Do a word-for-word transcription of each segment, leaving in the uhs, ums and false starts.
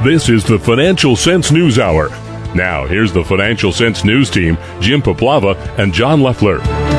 This is the Financial Sense News Hour. Now, here's the Financial Sense News team, Jim Poplava and John Leffler.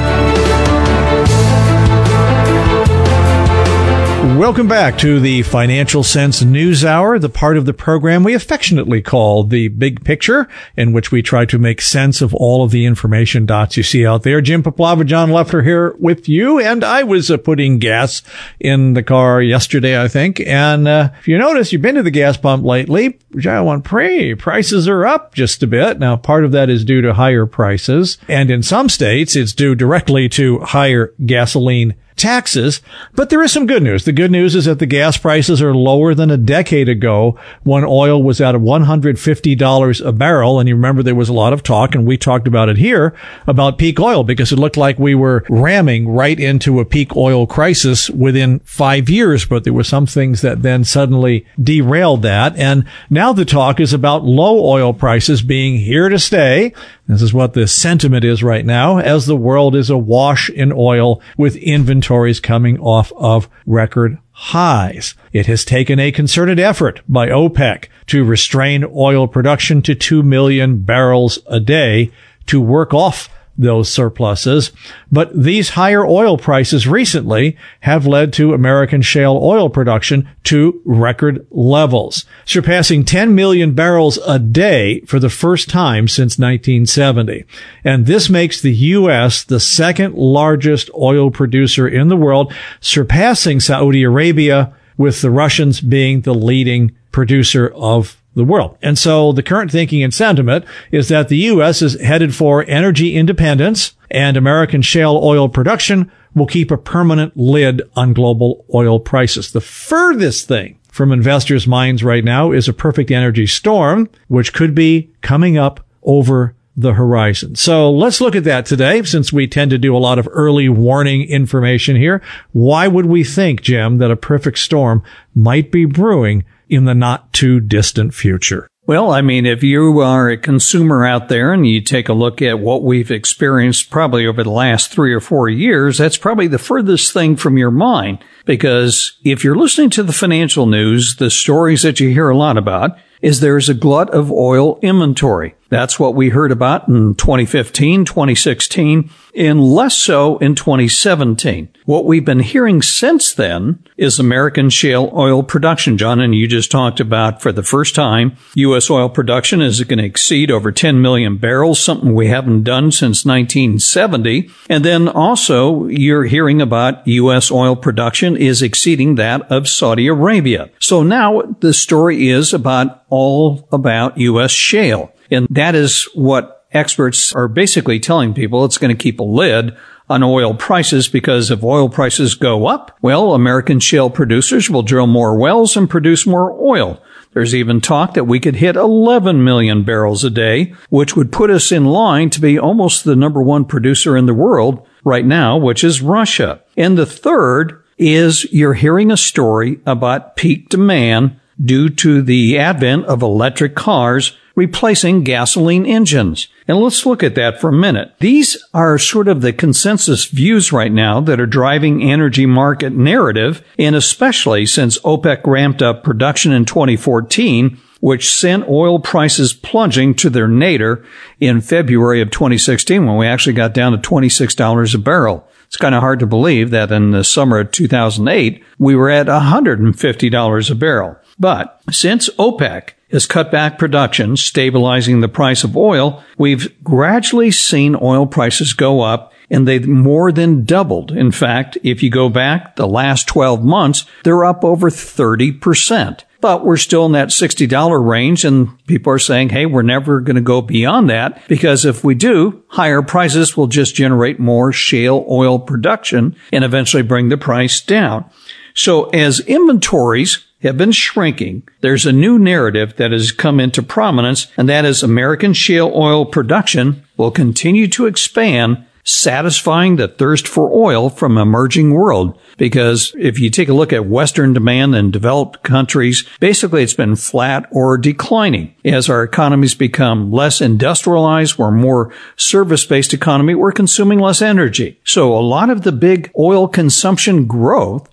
Welcome back to the Financial Sense News Hour, the part of the program we affectionately call the Big Picture, in which we try to make sense of all of the information dots you see out there. Jim Poplava, John Leffler here with you, and I was uh, putting gas in the car yesterday, I think, and uh, if you notice, you've been to the gas pump lately, which I want to pray, prices are up just a bit. Now, part of that is due to higher prices, and in some states, it's due directly to higher gasoline taxes. But there is some good news. The good news is that the gas prices are lower than a decade ago when oil was at one hundred fifty dollars a barrel. And you remember there was a lot of talk, and we talked about it here, about peak oil, because it looked like we were ramming right into a peak oil crisis within five years. But there were some things that then suddenly derailed that. And now the talk is about low oil prices being here to stay. This is what the sentiment is right now, as the world is awash in oil with inventories coming off of record highs. It has taken a concerted effort by OPEC to restrain oil production to two million barrels a day to work off those surpluses. But these higher oil prices recently have led to American shale oil production to record levels, surpassing ten million barrels a day for the first time since nineteen seventy. And this makes the U S the second largest oil producer in the world, surpassing Saudi Arabia, with the Russians being the leading producer of the world. And so the current thinking and sentiment is that the U S is headed for energy independence, and American shale oil production will keep a permanent lid on global oil prices. The furthest thing from investors' minds right now is a perfect energy storm, which could be coming up over the horizon. So let's look at that today, since we tend to do a lot of early warning information here. Why would we think, Jim, that a perfect storm might be brewing in the not too distant future? Well, I mean, if you are a consumer out there and you take a look at what we've experienced probably over the last three or four years, that's probably the furthest thing from your mind. Because if you're listening to the financial news, the stories that you hear a lot about is there's a glut of oil inventory. That's what we heard about in twenty fifteen, twenty sixteen, and less so in twenty seventeen. What we've been hearing since then is American shale oil production, John, and you just talked about for the first time, U S oil production is going to exceed over ten million barrels, something we haven't done since nineteen seventy. And then also you're hearing about U S oil production is exceeding that of Saudi Arabia. So now the story is about all about U S shale. And that is what experts are basically telling people. It's going to keep a lid on oil prices, because if oil prices go up, well, American shale producers will drill more wells and produce more oil. There's even talk that we could hit eleven million barrels a day, which would put us in line to be almost the number one producer in the world right now, which is Russia. And the third is you're hearing a story about peak demand due to the advent of electric cars replacing gasoline engines. And let's look at that for a minute. These are sort of the consensus views right now that are driving energy market narrative, and especially since OPEC ramped up production in twenty fourteen, which sent oil prices plunging to their nadir in February of twenty sixteen, when we actually got down to twenty-six dollars a barrel. It's kind of hard to believe that in the summer of two thousand eight, we were at one hundred fifty dollars a barrel. But since OPEC has cut back production, stabilizing the price of oil, we've gradually seen oil prices go up, and they've more than doubled. In fact, if you go back the last twelve months, they're up over thirty percent. But we're still in that sixty dollars range, and people are saying, hey, we're never going to go beyond that, because if we do, higher prices will just generate more shale oil production and eventually bring the price down. So as inventories have been shrinking, there's a new narrative that has come into prominence, and that is American shale oil production will continue to expand, satisfying the thirst for oil from emerging world. Because if you take a look at Western demand in developed countries, basically it's been flat or declining. As our economies become less industrialized, we're more service-based economy, we're consuming less energy. So a lot of the big oil consumption growth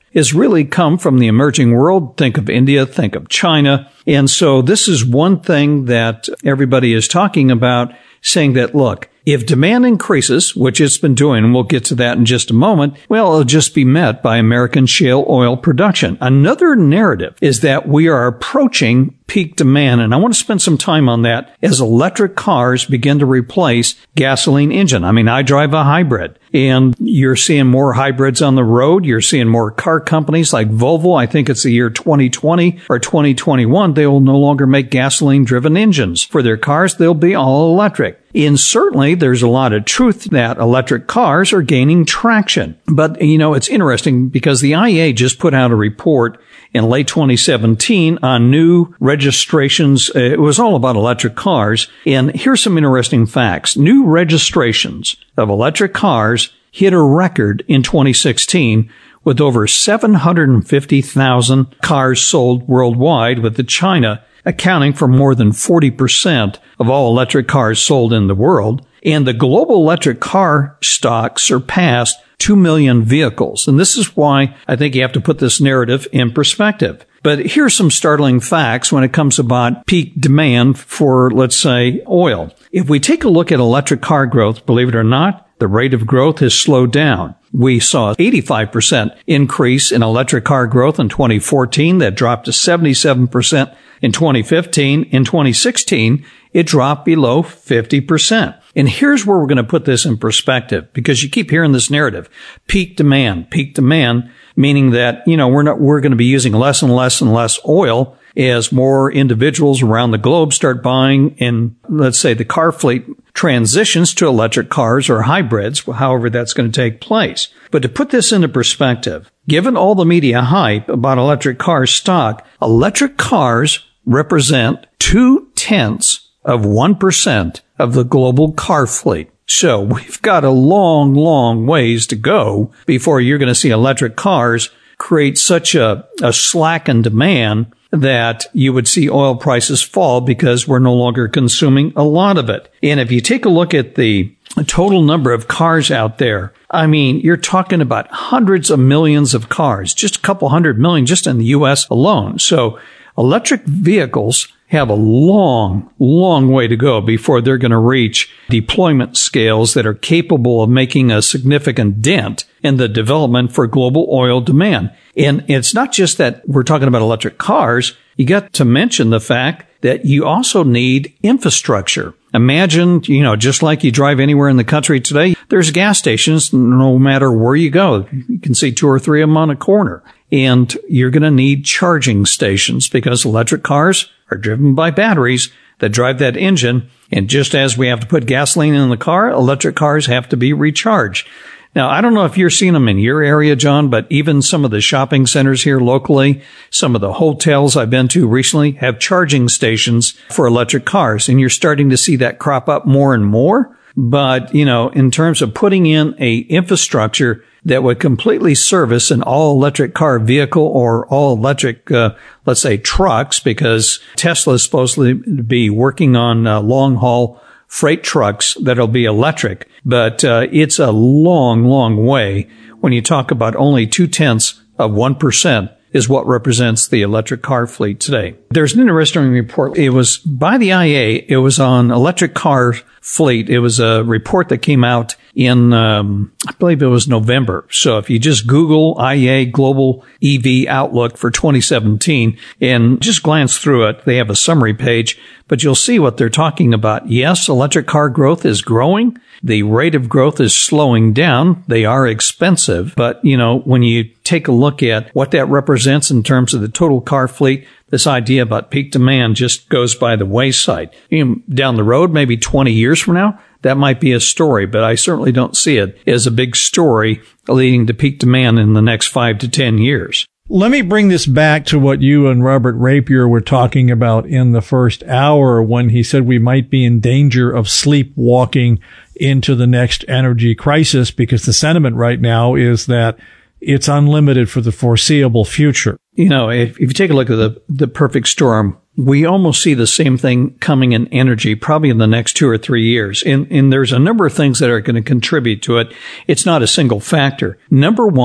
has really come from the emerging world. Think of India, think of China. And so this is one thing that everybody is talking about, saying that, look, if demand increases, which it's been doing, and we'll get to that in just a moment, well, it'll just be met by American shale oil production. Another narrative is that we are approaching peak demand, and I want to spend some time on that as electric cars begin to replace gasoline engine. I mean, I drive a hybrid, and you're seeing more hybrids on the road. You're seeing more car companies like Volvo. I think it's the year twenty twenty or twenty twenty-one. They will no longer make gasoline-driven engines for their cars. They'll be all electric. And certainly there's a lot of truth that electric cars are gaining traction. But, you know, it's interesting because the I E A just put out a report in late twenty seventeen on new registrations. It was all about electric cars. And here's some interesting facts. New registrations of electric cars hit a record in twenty sixteen with over seven hundred fifty thousand cars sold worldwide, with China accounting for more than forty percent of all electric cars sold in the world. And the global electric car stock surpassed two million vehicles. And this is why I think you have to put this narrative in perspective. But here's some startling facts when it comes about peak demand for, let's say, oil. If we take a look at electric car growth, believe it or not, the rate of growth has slowed down. We saw eighty-five percent increase in electric car growth in twenty fourteen. That dropped to seventy-seven percent in twenty fifteen. In twenty sixteen, it dropped below fifty percent. And here's where we're going to put this in perspective, because you keep hearing this narrative. Peak demand, peak demand, meaning that, you know, we're not, we're going to be using less and less and less oil as more individuals around the globe start buying, and let's say the car fleet transitions to electric cars or hybrids, however that's going to take place. But to put this into perspective, given all the media hype about electric car stock, electric cars represent two-tenths of one percent of the global car fleet. So we've got a long, long ways to go before you're going to see electric cars create such a, a slack in demand that you would see oil prices fall because we're no longer consuming a lot of it. And if you take a look at the total number of cars out there, I mean, you're talking about hundreds of millions of cars, just a couple hundred million just in the U S alone. So electric vehicles have a long, long way to go before they're going to reach deployment scales that are capable of making a significant dent in the development for global oil demand. And it's not just that we're talking about electric cars. You got to mention the fact that you also need infrastructure. Imagine, you know, just like you drive anywhere in the country today, there's gas stations no matter where you go. You can see two or three of them on a corner. And you're going to need charging stations because electric cars are driven by batteries that drive that engine. And just as we have to put gasoline in the car, electric cars have to be recharged. Now, I don't know if you're seeing them in your area, John, but even some of the shopping centers here locally, some of the hotels I've been to recently have charging stations for electric cars. And you're starting to see that crop up more and more. But, you know, in terms of putting in a infrastructure that would completely service an all-electric car vehicle or all-electric, uh, let's say, trucks, because Tesla is supposed to be working on uh, long-haul freight trucks that'll be electric. But uh, it's a long, long way when you talk about only two-tenths of one percent is what represents the electric car fleet today. There's an interesting report. It was by the I E A. It was on electric car fleet. It was a report that came out in, um, I believe it was November. So if you just Google I E A Global E V Outlook for twenty seventeen and just glance through it, they have a summary page, but you'll see what they're talking about. Yes, electric car growth is growing. The rate of growth is slowing down. They are expensive, but, you know, when you take a look at what that represents in terms of the total car fleet, this idea about peak demand just goes by the wayside. You know, down the road, maybe twenty years from now, that might be a story, but I certainly don't see it as a big story leading to peak demand in the next five to ten years. Let me bring this back to what you and Robert Rapier were talking about in the first hour when he said we might be in danger of sleepwalking into the next energy crisis, because the sentiment right now is that it's unlimited for the foreseeable future. You know, if, if you take a look at the, the perfect storm, we almost see the same thing coming in energy probably in the next two or three years. And, and there's a number of things that are going to contribute to it. It's not a single factor. Number one,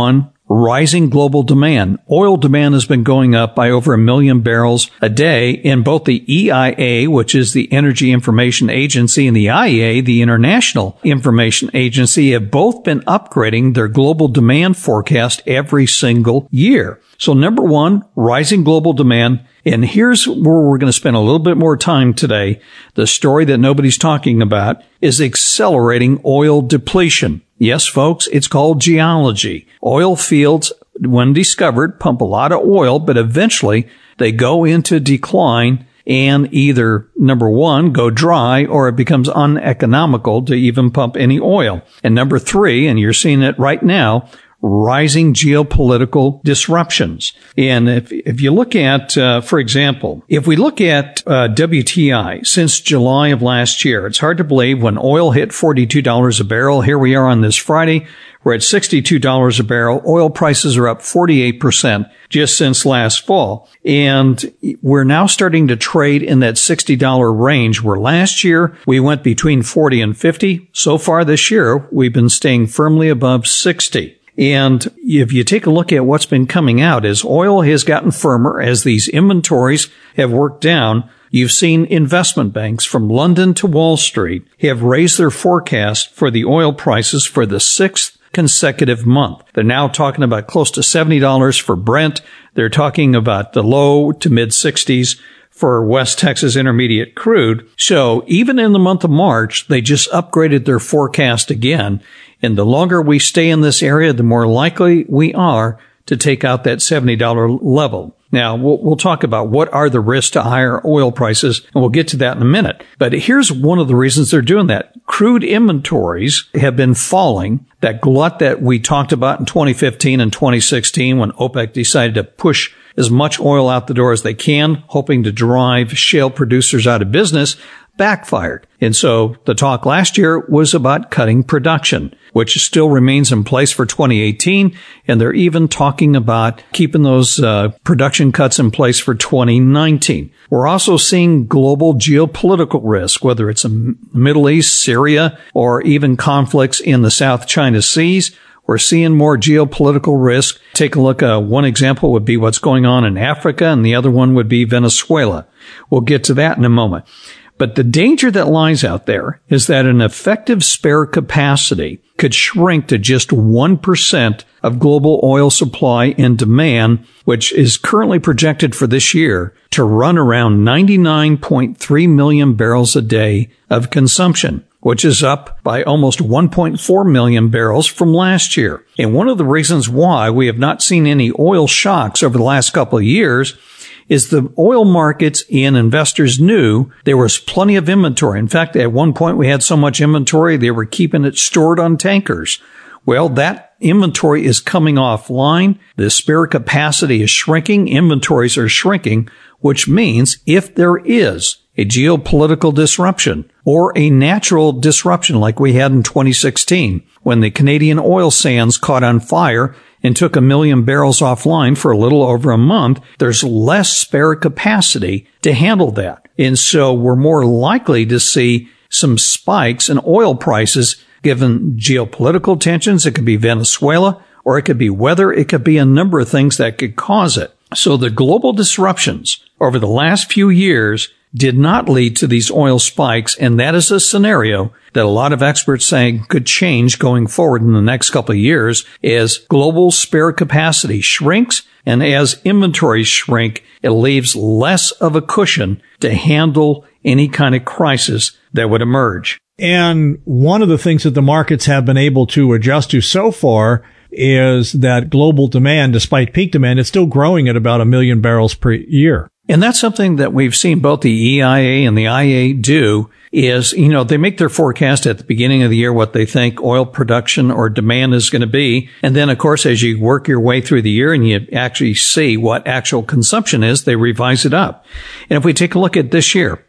rising global demand. Oil demand has been going up by over a million barrels a day, and both the E I A, which is the Energy Information Agency, and the I E A, the International Information Agency, have both been upgrading their global demand forecast every single year. So number one, rising global demand. And here's where we're going to spend a little bit more time today. The story that nobody's talking about is accelerating oil depletion. Yes, folks, it's called geology. Oil fields, when discovered, pump a lot of oil, but eventually they go into decline and either, number one, go dry, or it becomes uneconomical to even pump any oil. And number three, and you're seeing it right now, rising geopolitical disruptions. And if if you look at, uh, for example, if we look at uh, W T I since July of last year, it's hard to believe when oil hit forty-two dollars a barrel. Here we are on this Friday. We're at sixty-two dollars a barrel. Oil prices are up forty-eight percent just since last fall. And we're now starting to trade in that sixty dollars range, where last year we went between forty and fifty. So far this year, we've been staying firmly above sixty. And if you take a look at what's been coming out, as oil has gotten firmer, as these inventories have worked down, you've seen investment banks from London to Wall Street have raised their forecast for the oil prices for the sixth consecutive month. They're now talking about close to seventy dollars for Brent. They're talking about the low to mid sixties for West Texas Intermediate crude. So even in the month of March, they just upgraded their forecast again. And the longer we stay in this area, the more likely we are to take out that seventy dollars level. Now, we'll, we'll talk about what are the risks to higher oil prices, and we'll get to that in a minute. But here's one of the reasons they're doing that. Crude inventories have been falling. That glut that we talked about in twenty fifteen and twenty sixteen, when OPEC decided to push as much oil out the door as they can, hoping to drive shale producers out of business, backfired. And so the talk last year was about cutting production, which still remains in place for twenty eighteen. And they're even talking about keeping those uh, production cuts in place for twenty nineteen. We're also seeing global geopolitical risk, whether it's in the Middle East, Syria, or even conflicts in the South China Seas. We're seeing more geopolitical risk. Take a look. Uh, one example would be what's going on in Africa, and the other one would be Venezuela. We'll get to that in a moment. But the danger that lies out there is that an effective spare capacity could shrink to just one percent of global oil supply and demand, which is currently projected for this year to run around ninety-nine point three million barrels a day of consumption, which is up by almost one point four million barrels from last year. And one of the reasons why we have not seen any oil shocks over the last couple of years is the oil markets and investors knew there was plenty of inventory. In fact, at one point we had so much inventory, they were keeping it stored on tankers. Well, that inventory is coming offline. The spare capacity is shrinking. Inventories are shrinking, which means if there is a geopolitical disruption or a natural disruption like we had in twenty sixteen, when the Canadian oil sands caught on fire and took a million barrels offline for a little over a month, there's less spare capacity to handle that. And so we're more likely to see some spikes in oil prices given geopolitical tensions. It could be Venezuela, or it could be weather. It could be a number of things that could cause it. So the global disruptions over the last few years did not lead to these oil spikes, and that is a scenario that a lot of experts say could change going forward in the next couple of years as global spare capacity shrinks, and as inventories shrink, it leaves less of a cushion to handle any kind of crisis that would emerge. And one of the things that the markets have been able to adjust to so far is that global demand, despite peak demand, it's still growing at about a million barrels per year. And that's something that we've seen both the E I A and the I E A do is, you know, they make their forecast at the beginning of the year what they think oil production or demand is going to be. And then, of course, as you work your way through the year and you actually see what actual consumption is, they revise it up. And if we take a look at this year,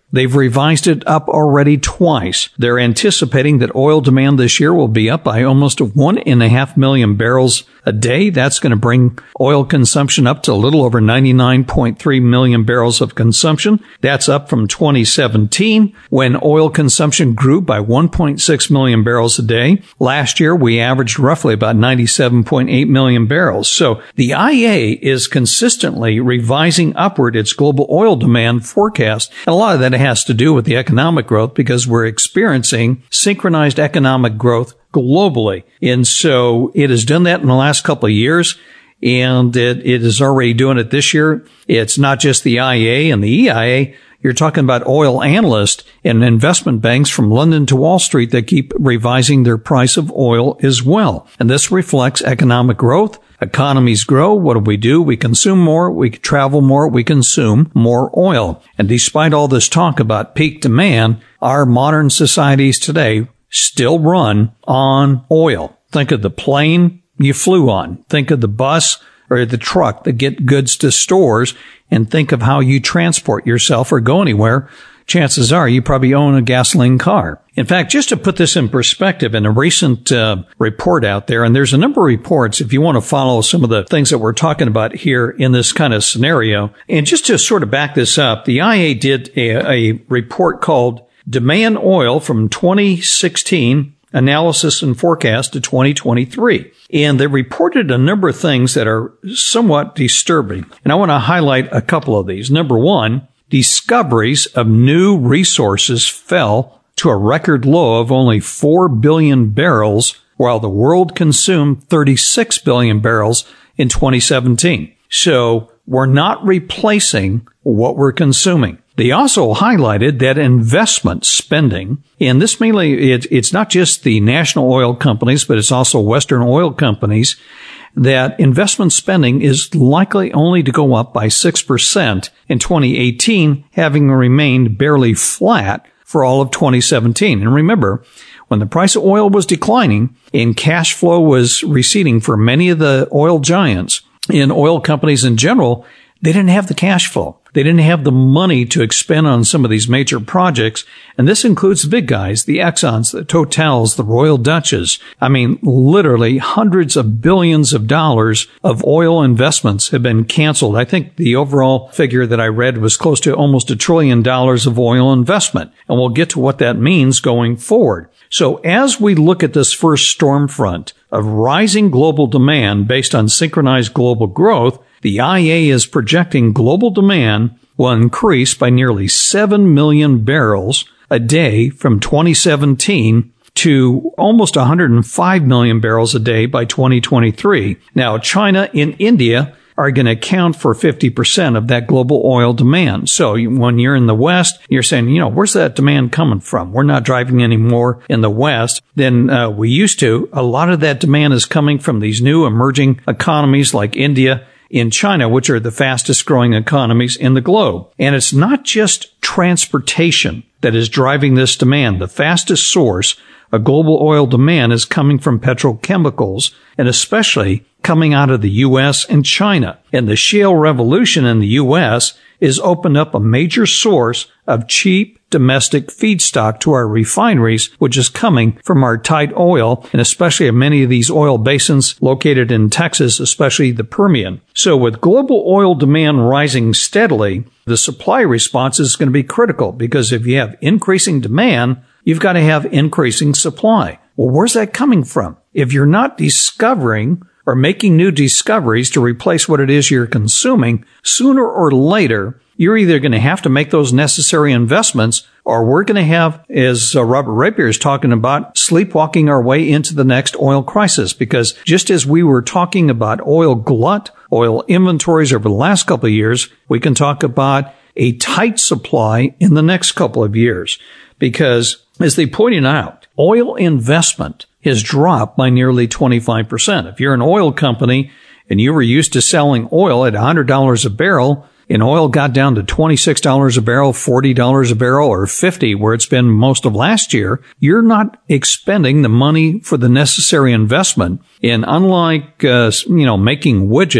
They've revised it up already twice. They're anticipating that oil demand this year will be up by almost one and a half million barrels a day. That's going to bring oil consumption up to a little over ninety-nine point three million barrels of consumption. That's up from twenty seventeen, when oil consumption grew by one point six million barrels a day. Last year, we averaged roughly about ninety-seven point eight million barrels. So the I E A is consistently revising upward its global oil demand forecast. And a lot of that has to do with the economic growth, because we're experiencing synchronized economic growth globally. And so it has done that in the last couple of years, and it, it is already doing it this year. It's not just the I E A and the E I A. You're talking about oil analysts and investment banks from London to Wall Street that keep revising their price of oil as well. And this reflects economic growth. Economies grow. What do we do? We consume more. We travel more. We consume more oil. And despite all this talk about peak demand, our modern societies today still run on oil. Think of the plane you flew on. Think of the bus or the truck that get goods to stores, and think of how you transport yourself or go anywhere. Chances are you probably own a gasoline car. In fact, just to put this in perspective, in a recent uh, report out there, and there's a number of reports if you want to follow some of the things that we're talking about here in this kind of scenario. And just to sort of back this up, the I E A did a, a report called Demand Oil from twenty sixteen Analysis and Forecast to twenty twenty-three. And they reported a number of things that are somewhat disturbing. And I want to highlight a couple of these. Number one, discoveries of new resources fell to a record low of only four billion barrels, while the world consumed thirty-six billion barrels in twenty seventeen. So we're not replacing what we're consuming. They also highlighted that investment spending, and this mainly, it, it's not just the national oil companies, but it's also Western oil companies, that investment spending is likely only to go up by six percent in twenty eighteen, having remained barely flat for all of twenty seventeen. And remember, when the price of oil was declining and cash flow was receding for many of the oil giants and oil companies in general, they didn't have the cash flow. They didn't have the money to expend on some of these major projects. And this includes the big guys, the Exxons, the Totals, the Royal Dutches. I mean, literally hundreds of billions of dollars of oil investments have been canceled. I think the overall figure that I read was close to almost a trillion dollars of oil investment. And we'll get to what that means going forward. So as we look at this first storm front of rising global demand based on synchronized global growth, the I E A is projecting global demand will increase by nearly seven million barrels a day from twenty seventeen to almost one hundred five million barrels a day by twenty twenty-three. Now, China and India are going to account for fifty percent of that global oil demand. So when you're in the West, you're saying, you know, where's that demand coming from? We're not driving any more in the West than uh, we used to. A lot of that demand is coming from these new emerging economies like India, in China, which are the fastest growing economies in the globe. And it's not just transportation that is driving this demand. The fastest source of global oil demand is coming from petrochemicals, and especially coming out of the U S and China. And the shale revolution in the U S is opened up a major source of cheap domestic feedstock to our refineries, which is coming from our tight oil, and especially in many of these oil basins located in Texas, especially the Permian. So with global oil demand rising steadily, the supply response is going to be critical, because if you have increasing demand, you've got to have increasing supply. Well, where's that coming from? If you're not discovering or making new discoveries to replace what it is you're consuming, sooner or later, you're either going to have to make those necessary investments, or we're going to have, as uh, Robert Rapier is talking about, sleepwalking our way into the next oil crisis. Because just as we were talking about oil glut, oil inventories over the last couple of years, we can talk about a tight supply in the next couple of years. Because, as they pointed out, oil investment has dropped by nearly twenty-five percent. If you're an oil company and you were used to selling oil at one hundred dollars a barrel, and oil got down to twenty-six dollars a barrel, forty dollars a barrel, or fifty dollars, where it's been most of last year, you're not expending the money for the necessary investment. And unlike, uh, you know, making widgets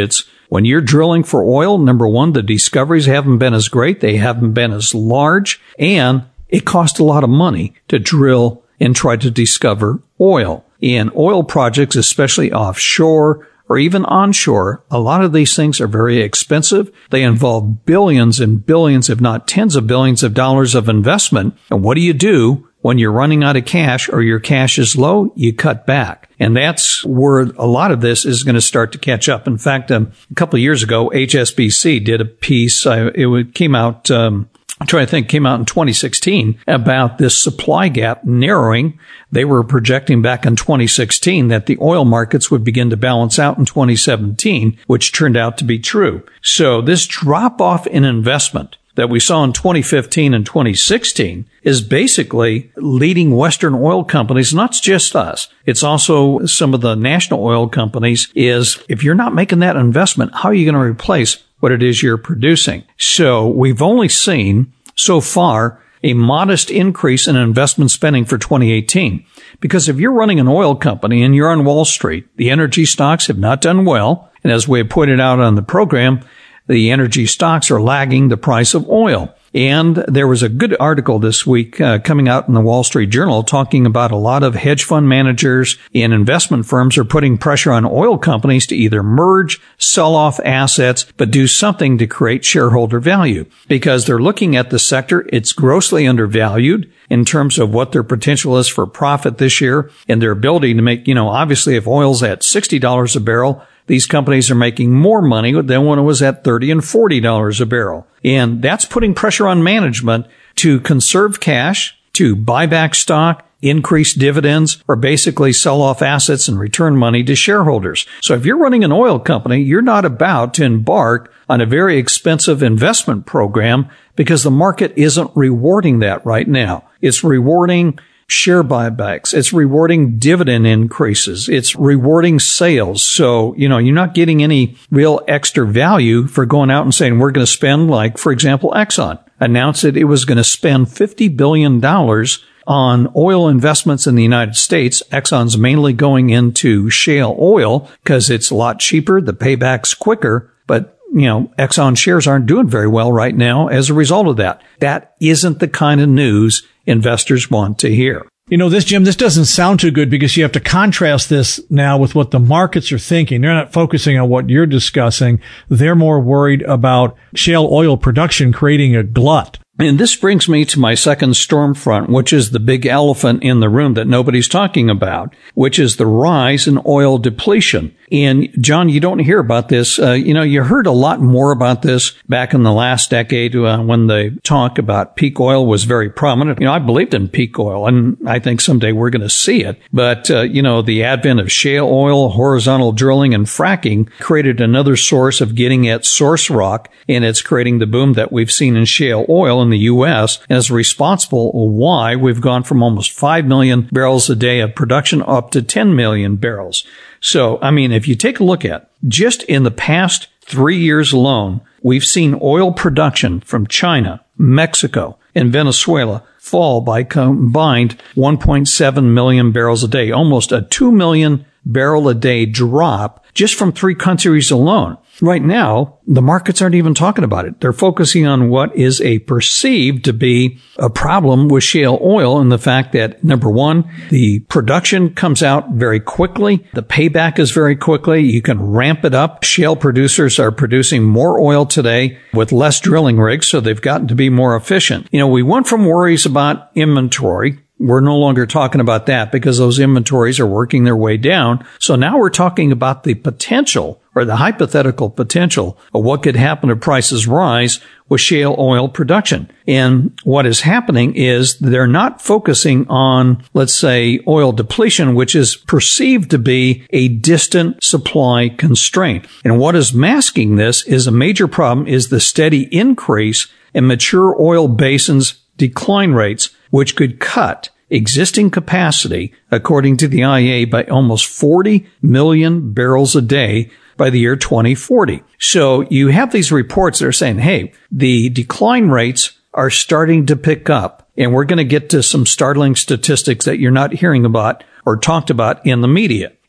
When you're drilling for oil, number one, the discoveries haven't been as great. They haven't been as large, and it costs a lot of money to drill and try to discover oil. In oil projects, especially offshore or even onshore, a lot of these things are very expensive. They involve billions and billions, if not tens of billions of dollars of investment. And what do you do when you're running out of cash or your cash is low? You cut back. And that's where a lot of this is going to start to catch up. In fact, um, a couple of years ago, H S B C did a piece. Uh, it came out, um, I'm trying to think, came out in twenty sixteen about this supply gap narrowing. They were projecting back in twenty sixteen that the oil markets would begin to balance out in twenty seventeen, which turned out to be true. So this drop off in investment that we saw in twenty fifteen and twenty sixteen is basically leading Western oil companies, not just us. It's also some of the national oil companies, is if you're not making that investment, how are you going to replace what it is you're producing? So we've only seen so far a modest increase in investment spending for twenty eighteen. Because if you're running an oil company and you're on Wall Street, the energy stocks have not done well. And as we pointed out on the program, the energy stocks are lagging the price of oil. And there was a good article this week uh, coming out in the Wall Street Journal talking about a lot of hedge fund managers and investment firms are putting pressure on oil companies to either merge, sell off assets, but do something to create shareholder value. Because they're looking at the sector, it's grossly undervalued in terms of what their potential is for profit this year and their ability to make, you know, obviously if oil's at sixty dollars a barrel, these companies are making more money than when it was at thirty and forty dollars a barrel. And that's putting pressure on management to conserve cash, to buy back stock, increase dividends, or basically sell off assets and return money to shareholders. So if you're running an oil company, you're not about to embark on a very expensive investment program because the market isn't rewarding that right now. It's rewarding share buybacks. It's rewarding dividend increases. It's rewarding sales. So, you know, you're not getting any real extra value for going out and saying, we're going to spend, like, for example, Exxon announced that it was going to spend fifty billion dollars on oil investments in the United States. Exxon's mainly going into shale oil because it's a lot cheaper. The payback's quicker, but you know, Exxon shares aren't doing very well right now as a result of that. That isn't the kind of news investors want to hear. You know, this, Jim, this doesn't sound too good because you have to contrast this now with what the markets are thinking. They're not focusing on what you're discussing. They're more worried about shale oil production creating a glut. And this brings me to my second storm front, which is the big elephant in the room that nobody's talking about, which is the rise in oil depletion. And John, you don't hear about this. Uh, you know, you heard a lot more about this back in the last decade uh, when the talk about peak oil was very prominent. You know, I believed in peak oil, and I think someday we're going to see it. But, uh, you know, the advent of shale oil, horizontal drilling, and fracking created another source of getting at source rock, and it's creating the boom that we've seen in shale oil in the U S and is responsible why we've gone from almost five million barrels a day of production up to ten million barrels. So, I mean, if you take a look at just in the past three years alone, we've seen oil production from China, Mexico, and Venezuela fall by combined one point seven million barrels a day, almost a two million barrel a day drop just from three countries alone. Right now, the markets aren't even talking about it. They're focusing on what is a perceived to be a problem with shale oil and the fact that, number one, the production comes out very quickly. The payback is very quickly. You can ramp it up. Shale producers are producing more oil today with less drilling rigs, so they've gotten to be more efficient. You know, we went from worries about inventory. We're no longer talking about that because those inventories are working their way down. So now we're talking about the potential or the hypothetical potential of what could happen if prices rise with shale oil production. And what is happening is they're not focusing on, let's say, oil depletion, which is perceived to be a distant supply constraint. And what is masking this is a major problem is the steady increase in mature oil basins decline rates, which could cut existing capacity, according to the I E A, by almost forty million barrels a day by the year twenty forty. So you have these reports that are saying, hey, the decline rates are starting to pick up, and we're going to get to some startling statistics that you're not hearing about or talked about in the media.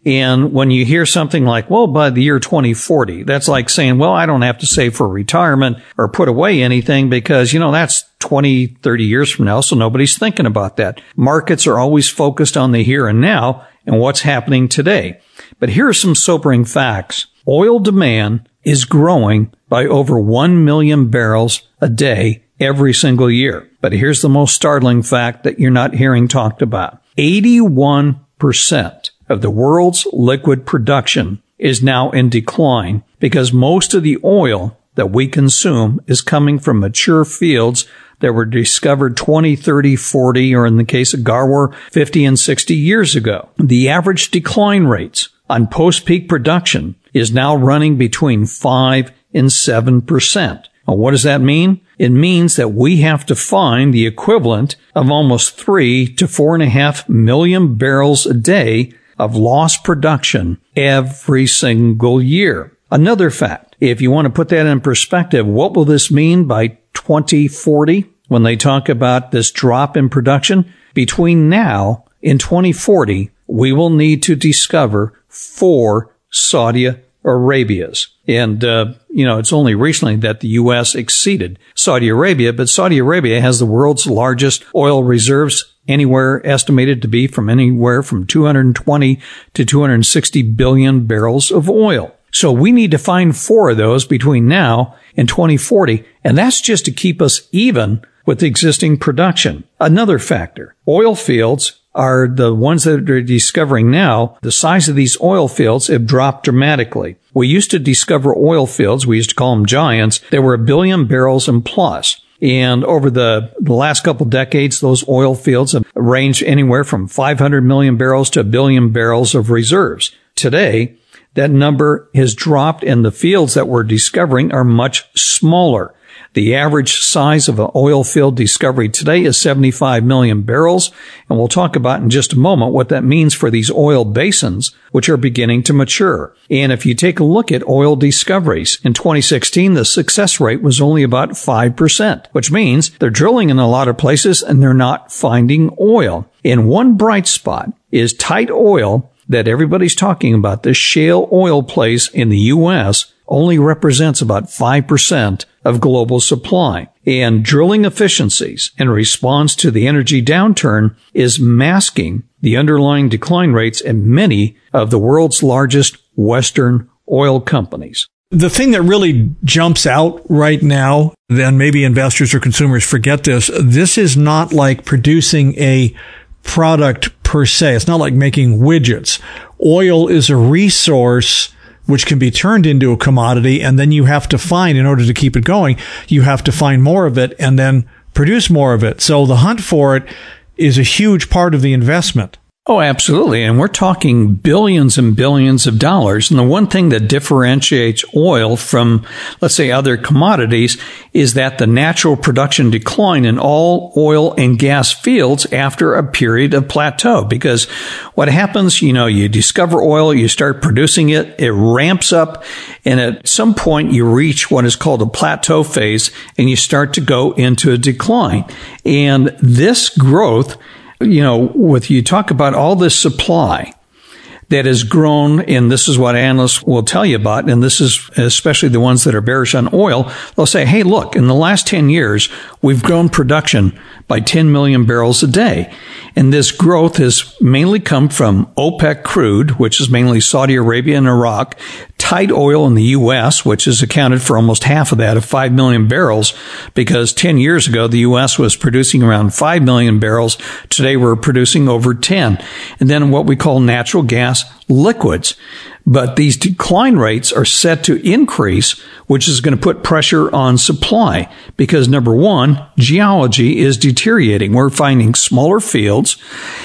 And when you hear something like, well, by the year twenty forty, that's like saying, well, I don't have to save for retirement or put away anything because, you know, that's twenty, thirty years from now. So nobody's thinking about that. Markets are always focused on the here and now and what's happening today. But here are some sobering facts. Oil demand is growing by over one million barrels a day every single year. But here's the most startling fact that you're not hearing talked about. eighty-one percent of the world's liquid production is now in decline because most of the oil that we consume is coming from mature fields that were discovered twenty, thirty, forty, or in the case of Ghawar, fifty and sixty years ago. The average decline rates on post-peak production is now running between five and seven percent. Well, what does that mean? It means that we have to find the equivalent of almost three to four and a half million barrels a day of lost production every single year. Another fact, if you want to put that in perspective, what will this mean by twenty forty when they talk about this drop in production? Between now and twenty forty, we will need to discover four Saudi Arabias. And, uh, you know, it's only recently that the U S exceeded Saudi Arabia, but Saudi Arabia has the world's largest oil reserves, anywhere estimated to be from anywhere from two hundred twenty to two hundred sixty billion barrels of oil. So we need to find four of those between now and twenty forty, and that's just to keep us even with existing production. Another factor, oil fields are the ones that they're discovering now. The size of these oil fields have dropped dramatically. We used to discover oil fields, we used to call them giants, that were a billion barrels and plus. And over the, the last couple decades, those oil fields have ranged anywhere from five hundred million barrels to a billion barrels of reserves. Today, that number has dropped and the fields that we're discovering are much smaller. The average size of an oil field discovery today is seventy-five million barrels, and we'll talk about in just a moment what that means for these oil basins, which are beginning to mature. And if you take a look at oil discoveries, in twenty sixteen, the success rate was only about five percent, which means they're drilling in a lot of places and they're not finding oil. And one bright spot is tight oil that everybody's talking about. This shale oil place in the U S only represents about five percent of global supply. And drilling efficiencies in response to the energy downturn is masking the underlying decline rates in many of the world's largest Western oil companies. The thing that really jumps out right now, then maybe investors or consumers forget this, this is not like producing a product per se. It's not like making widgets. Oil is a resource which can be turned into a commodity, and then you have to find, in order to keep it going, you have to find more of it and then produce more of it. So the hunt for it is a huge part of the investment. Oh, absolutely. And we're talking billions and billions of dollars. And the one thing that differentiates oil from, let's say, other commodities is that the natural production decline in all oil and gas fields after a period of plateau. Because what happens, you know, you discover oil, you start producing it, it ramps up, and at some point you reach what is called a plateau phase, and you start to go into a decline. And this growth, you know, with you talk about all this supply that has grown, and this is what analysts will tell you about, and this is especially the ones that are bearish on oil, they'll say, hey, look, in the last ten years, we've grown production by ten million barrels a day. And this growth has mainly come from OPEC crude, which is mainly Saudi Arabia and Iraq, tight oil in the U S, which has accounted for almost half of that, of five million barrels, because ten years ago, the U S was producing around five million barrels. Today, we're producing over ten. And then what we call natural gas liquids. But these decline rates are set to increase, which is going to put pressure on supply because, number one, geology is deteriorating. We're finding smaller fields,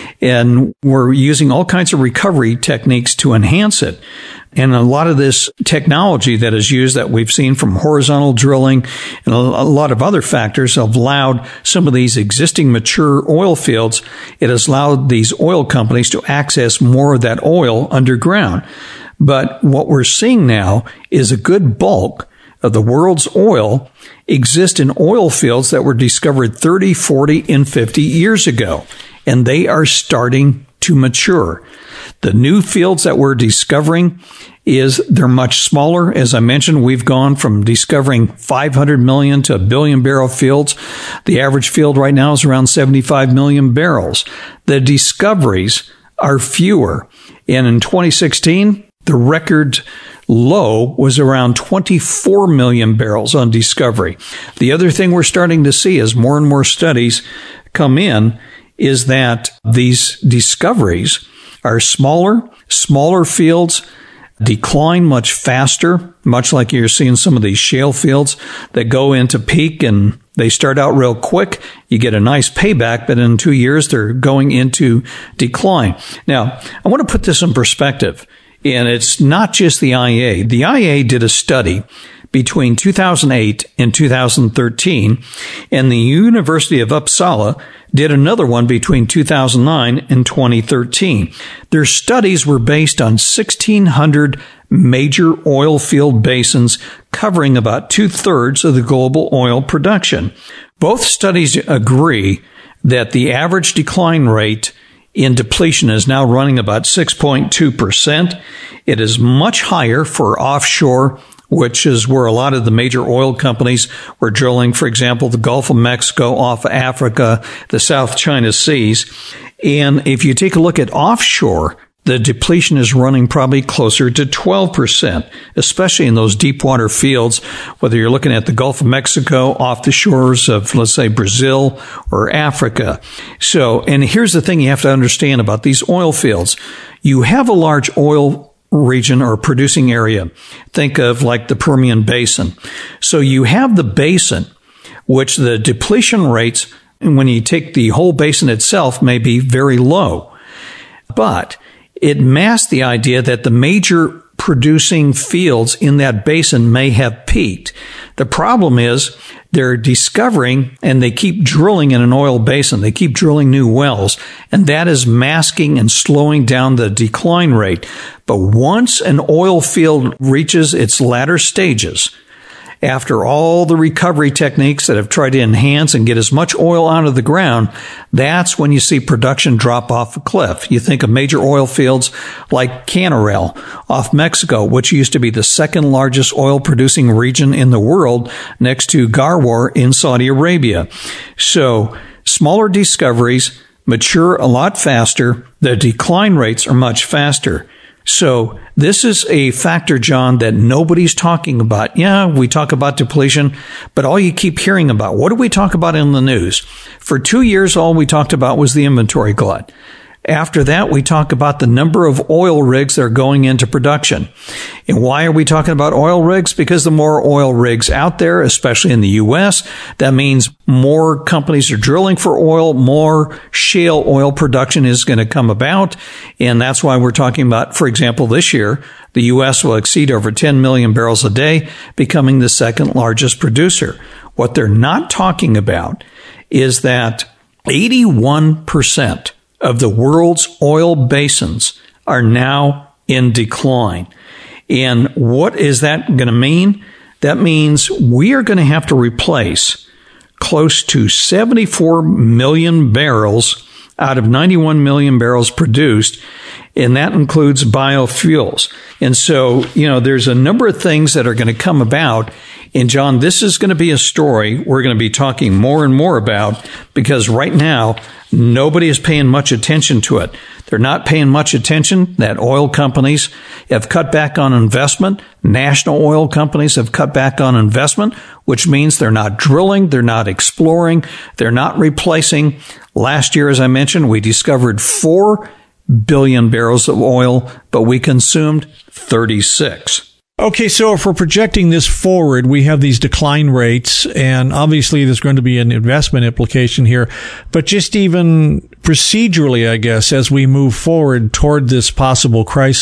and we're using all kinds of recovery techniques to enhance it. And a lot of this technology that is used that we've seen from horizontal drilling and a lot of other factors have allowed some of these existing mature oil fields, it has allowed these oil companies to access more of that oil underground. But what we're seeing now is a good bulk of the world's oil exist in oil fields that were discovered thirty, forty, and fifty years ago. And they are starting to mature. The new fields that we're discovering is they're much smaller. As I mentioned, we've gone from discovering five hundred million to a billion barrel fields. The average field right now is around seventy-five million barrels. The discoveries are fewer. And in twenty sixteen, the record low was around twenty-four million barrels on discovery. The other thing we're starting to see as more and more studies come in is that these discoveries are smaller, smaller fields, decline much faster, much like you're seeing some of these shale fields that go into peak and they start out real quick. You get a nice payback, but in two years, they're going into decline. Now, I want to put this in perspective, and it's not just the I E A. The I E A did a study between two thousand eight and two thousand thirteen, and the University of Uppsala did another one between two thousand nine and twenty thirteen. Their studies were based on sixteen hundred major oil field basins covering about two-thirds of the global oil production. Both studies agree that the average decline rate in depletion is now running about six point two percent. It is much higher for offshore, which is where a lot of the major oil companies were drilling, for example, the Gulf of Mexico, off of Africa, the South China Seas. And if you take a look at offshore, the depletion is running probably closer to twelve percent, especially in those deep water fields, whether you're looking at the Gulf of Mexico, off the shores of, let's say, Brazil or Africa. So, and here's the thing you have to understand about these oil fields. You have a large oil region or producing area. Think of like the Permian Basin. So you have the basin, which the depletion rates, when you take the whole basin itself, may be very low. But it masks the idea that the major producing fields in that basin may have peaked. The problem is they're discovering and they keep drilling in an oil basin. They keep drilling new wells, and that is masking and slowing down the decline rate. But once an oil field reaches its latter stages, after all the recovery techniques that have tried to enhance and get as much oil out of the ground, that's when you see production drop off a cliff. You think of major oil fields like Canarell off Mexico, which used to be the second largest oil producing region in the world next to Ghawar in Saudi Arabia. So smaller discoveries mature a lot faster. The decline rates are much faster. So this is a factor, John, that nobody's talking about. Yeah, we talk about depletion, but all you keep hearing about, what do we talk about in the news? For two years, all we talked about was the inventory glut. After that, we talk about the number of oil rigs that are going into production. And why are we talking about oil rigs? Because the more oil rigs out there, especially in the U S, that means more companies are drilling for oil, more shale oil production is going to come about. And that's why we're talking about, for example, this year, the U S will exceed over ten million barrels a day, becoming the second largest producer. What they're not talking about is that eighty-one percent of the world's oil basins are now in decline. And what is that going to mean? That means we are going to have to replace close to seventy-four million barrels out of ninety-one million barrels produced, and that includes biofuels. And so, you know, there's a number of things that are going to come about. And John, this is going to be a story we're going to be talking more and more about, because right now, nobody is paying much attention to it. They're not paying much attention that oil companies have cut back on investment. National oil companies have cut back on investment, which means they're not drilling, they're not exploring, they're not replacing. Last year, as I mentioned, we discovered four billion barrels of oil, but we consumed thirty-six. Okay, so if we're projecting this forward, we have these decline rates, and obviously there's going to be an investment implication here. But just even procedurally, I guess, as we move forward toward this possible crisis.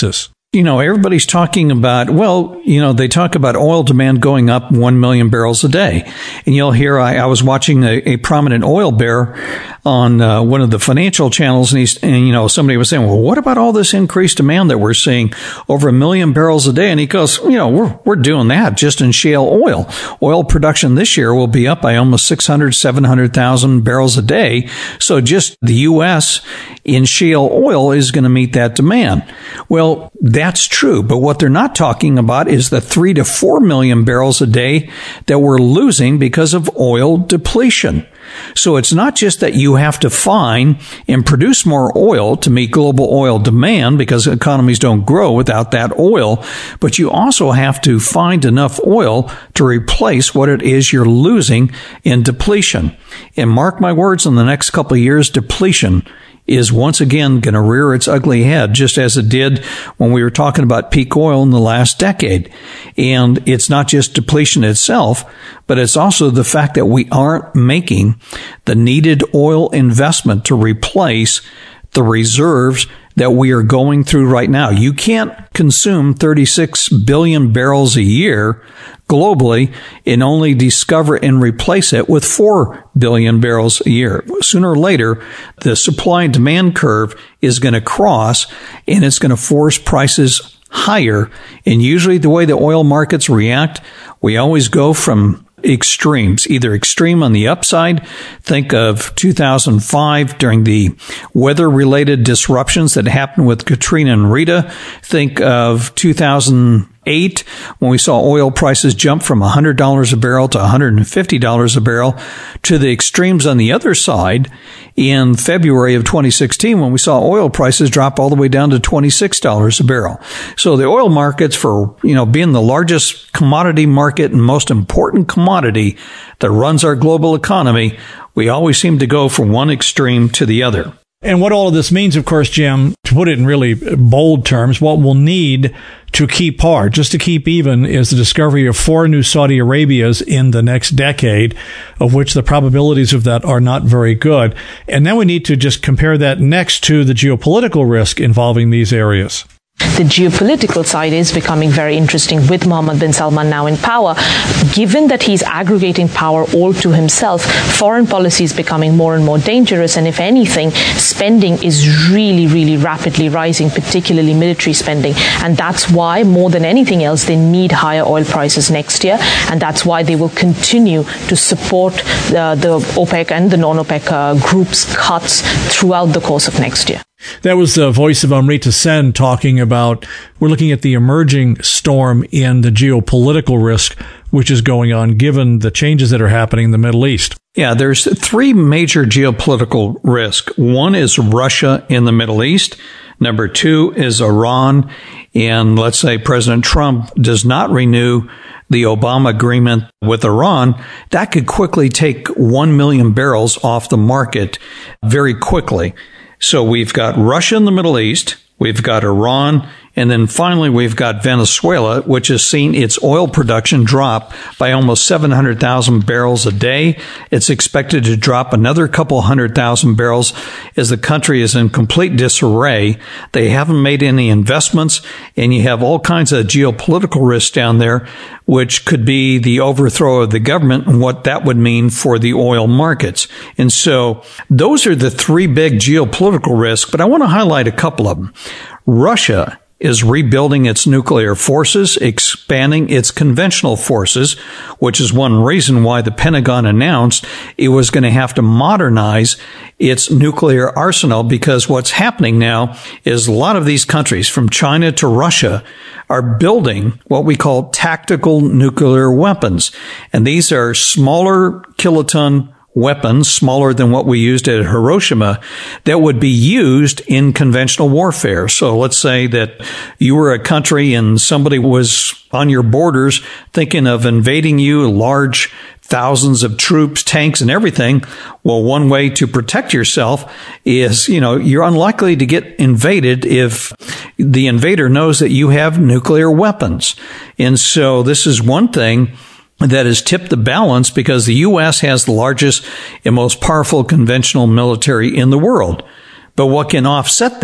You know, everybody's talking about, well, you know, they talk about oil demand going up one million barrels a day. And you'll hear, I, I was watching a, a prominent oil bear on uh, one of the financial channels, and, he's, and, you know, somebody was saying, well, what about all this increased demand that we're seeing over a million barrels a day? And he goes, you know, we're, we're doing that just in shale oil. Oil production this year will be up by almost six hundred, seven hundred thousand barrels a day. So just the U S in shale oil is going to meet that demand. Well, that's true. But what they're not talking about is the three to four million barrels a day that we're losing because of oil depletion. So it's not just that you have to find and produce more oil to meet global oil demand, because economies don't grow without that oil, but you also have to find enough oil to replace what it is you're losing in depletion. And mark my words, in the next couple of years, depletion is once again going to rear its ugly head, just as it did when we were talking about peak oil in the last decade. And it's not just depletion itself, but it's also the fact that we aren't making the needed oil investment to replace the reserves that we are going through right now. You can't consume thirty-six billion barrels a year globally and only discover and replace it with four billion barrels a year. Sooner or later, the supply and demand curve is going to cross, and it's going to force prices higher. And usually the way the oil markets react, we always go from extremes, either extreme on the upside. Think of two thousand five during the weather-related disruptions that happened with Katrina and Rita. Think of two thousand eight when we saw oil prices jump from one hundred dollars a barrel to one hundred fifty dollars a barrel, to the extremes on the other side in February of twenty sixteen when we saw oil prices drop all the way down to twenty-six dollars a barrel. So the oil markets, for, you know, being the largest commodity market and most important commodity that runs our global economy, we always seem to go from one extreme to the other. And what all of this means, of course, Jim, to put it in really bold terms, what we'll need to keep par, just to keep even, is the discovery of four new Saudi Arabias in the next decade, of which the probabilities of that are not very good. And then we need to just compare that next to the geopolitical risk involving these areas. The geopolitical side is becoming very interesting with Mohammed bin Salman now in power. Given that he's aggregating power all to himself, foreign policy is becoming more and more dangerous. And if anything, spending is really, really rapidly rising, particularly military spending. And that's why, more than anything else, they need higher oil prices next year. And that's why they will continue to support uh, the OPEC and the non-OPEC uh, groups' cuts throughout the course of next year. That was the voice of Amrita Sen talking about, we're looking at the emerging storm in the geopolitical risk which is going on given the changes that are happening in the Middle East. Yeah, there's three major geopolitical risks. One is Russia in the Middle East. Number two is Iran. And let's say President Trump does not renew the Obama agreement with Iran, that could quickly take one million barrels off the market very quickly. So we've got Russia in the Middle East, we've got Iran, and then finally we've got Venezuela, which has seen its oil production drop by almost seven hundred thousand barrels a day. It's expected to drop another couple hundred thousand barrels as the country is in complete disarray. They haven't made any investments, and you have all kinds of geopolitical risks down there, which could be the overthrow of the government and what that would mean for the oil markets. And so those are the three big geopolitical risks, but I want to highlight a couple of them. Russia is rebuilding its nuclear forces, expanding its conventional forces, which is one reason why the Pentagon announced it was going to have to modernize its nuclear arsenal, because what's happening now is a lot of these countries, from China to Russia, are building what we call tactical nuclear weapons. And these are smaller kiloton weapons, smaller than what we used at Hiroshima, that would be used in conventional warfare. So let's say that you were a country and somebody was on your borders thinking of invading you, large thousands of troops, tanks, and everything. Well, one way to protect yourself is, you know, you're unlikely to get invaded if the invader knows that you have nuclear weapons. And so this is one thing that has tipped the balance, because the U S has the largest and most powerful conventional military in the world. But what can offset that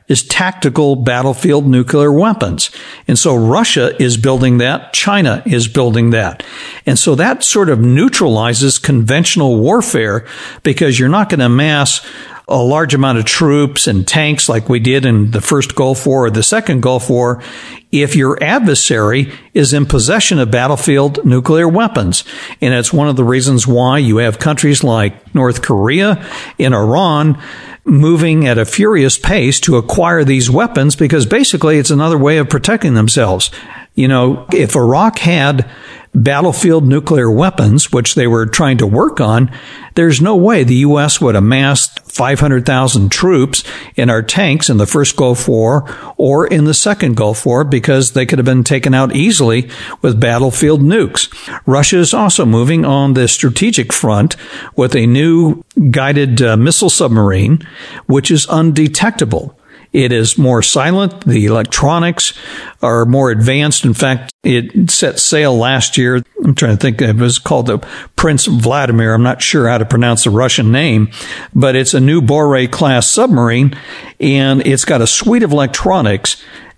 is tactical battlefield nuclear weapons. And so Russia is building that. China is building that. And so that sort of neutralizes conventional warfare, because you're not going to amass a large amount of troops and tanks like we did in the first Gulf War or the second Gulf War if your adversary is in possession of battlefield nuclear weapons. And it's one of the reasons why you have countries like North Korea and Iran moving at a furious pace to acquire these weapons, because basically it's another way of protecting themselves. You know, if Iraq had battlefield nuclear weapons, which they were trying to work on, there's no way the U S would amass five hundred thousand troops in our tanks in the first Gulf War or in the second Gulf War, because they could have been taken out easily with battlefield nukes. Russia is also moving on the strategic front with a new guided uh, missile submarine, which is undetectable. It is more silent. The electronics are more advanced. In fact, it set sail last year. I'm trying to think. It was called the Prince Vladimir. I'm not sure how to pronounce the Russian name, but it's a new Boray-class submarine, and it's got a suite of electronics.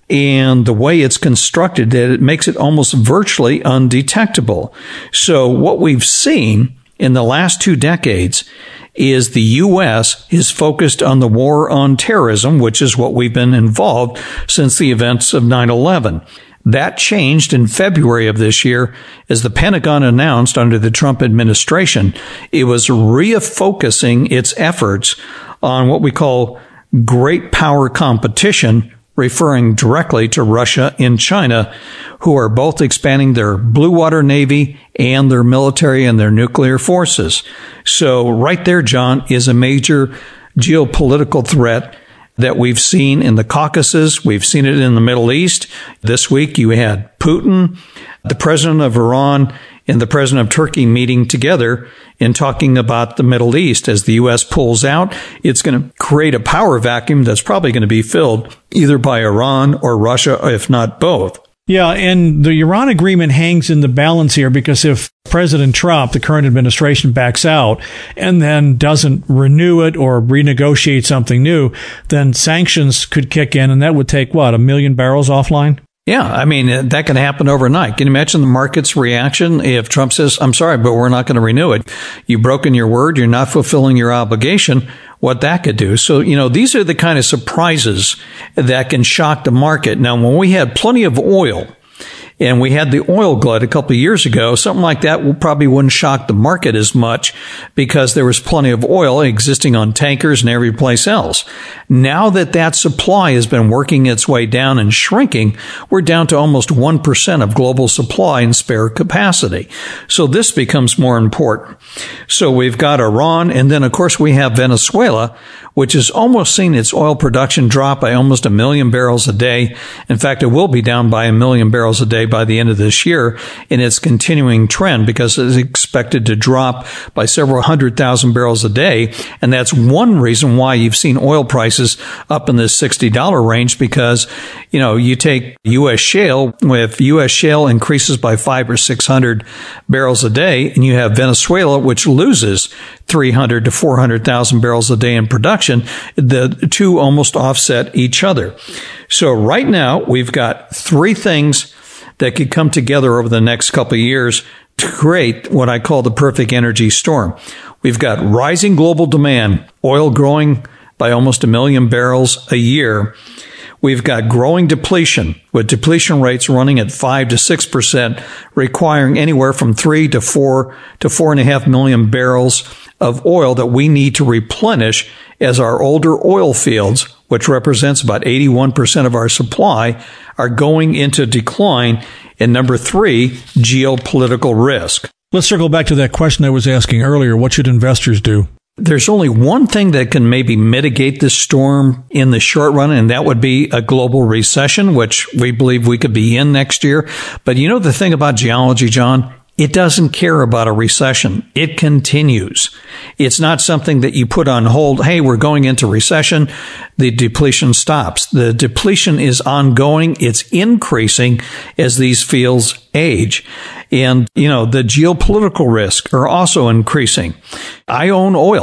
And the way it's constructed, it makes it almost virtually undetectable. So what we've seen in the last two decades is the U S is focused on the war on terrorism, which is what we've been involved since the events of nine eleven. That changed in February of this year as the Pentagon announced under the Trump administration it was refocusing its efforts on what we call great power competition, referring directly to Russia and China, who are both expanding their blue water navy and their military and their nuclear forces. So right there, John, is a major geopolitical threat that we've seen in the Caucasus. We've seen it in the Middle East. This week you had Putin, the president of Iran, and the president of Turkey meeting together and talking about the Middle East. As the U S pulls out, it's going to create a power vacuum that's probably going to be filled either by Iran or Russia, if not both. Yeah, and the Iran agreement hangs in the balance here, because if President Trump, the current administration, backs out and then doesn't renew it or renegotiate something new, then sanctions could kick in, and that would take, what, a million barrels offline? Yeah, I mean, that can happen overnight. Can you imagine the market's reaction if Trump says, I'm sorry, but we're not going to renew it? You've broken your word. You're not fulfilling your obligation. What that could do. So, you know, these are the kind of surprises that can shock the market. Now, when we had plenty of oil, and we had the oil glut a couple of years ago, something like that probably wouldn't shock the market as much, because there was plenty of oil existing on tankers and every place else. Now that that supply has been working its way down and shrinking, we're down to almost one percent of global supply and spare capacity. So this becomes more important. So we've got Iran, and then, of course, we have Venezuela, which has almost seen its oil production drop by almost a million barrels a day. In fact, it will be down by a million barrels a day by the end of this year in its continuing trend, because it's expected to drop by several hundred thousand barrels a day. And that's one reason why you've seen oil prices up in this sixty dollars range, because, you know, you take U S shale, if U S shale increases by five or six hundred barrels a day, and you have Venezuela, which loses three hundred to four hundred thousand barrels a day in production, the two almost offset each other. So right now we've got three things that could come together over the next couple of years to create what I call the perfect energy storm. We've got rising global demand, oil growing by almost a million barrels a year. We've got growing depletion, with depletion rates running at five to six percent, requiring anywhere from three to four to four and a half million barrels of oil that we need to replenish as our older oil fields, which represents about eighty-one percent of our supply, are going into decline. And number three, geopolitical risk. Let's circle back to that question I was asking earlier. What should investors do? There's only one thing that can maybe mitigate this storm in the short run, and that would be a global recession, which we believe we could be in next year. But you know the thing about geology, John? It doesn't care about a recession. It continues. It's not something that you put on hold. Hey, we're going into recession. The depletion stops. The depletion is ongoing. It's increasing as these fields age. And, you know, the geopolitical risks are also increasing. I own oil.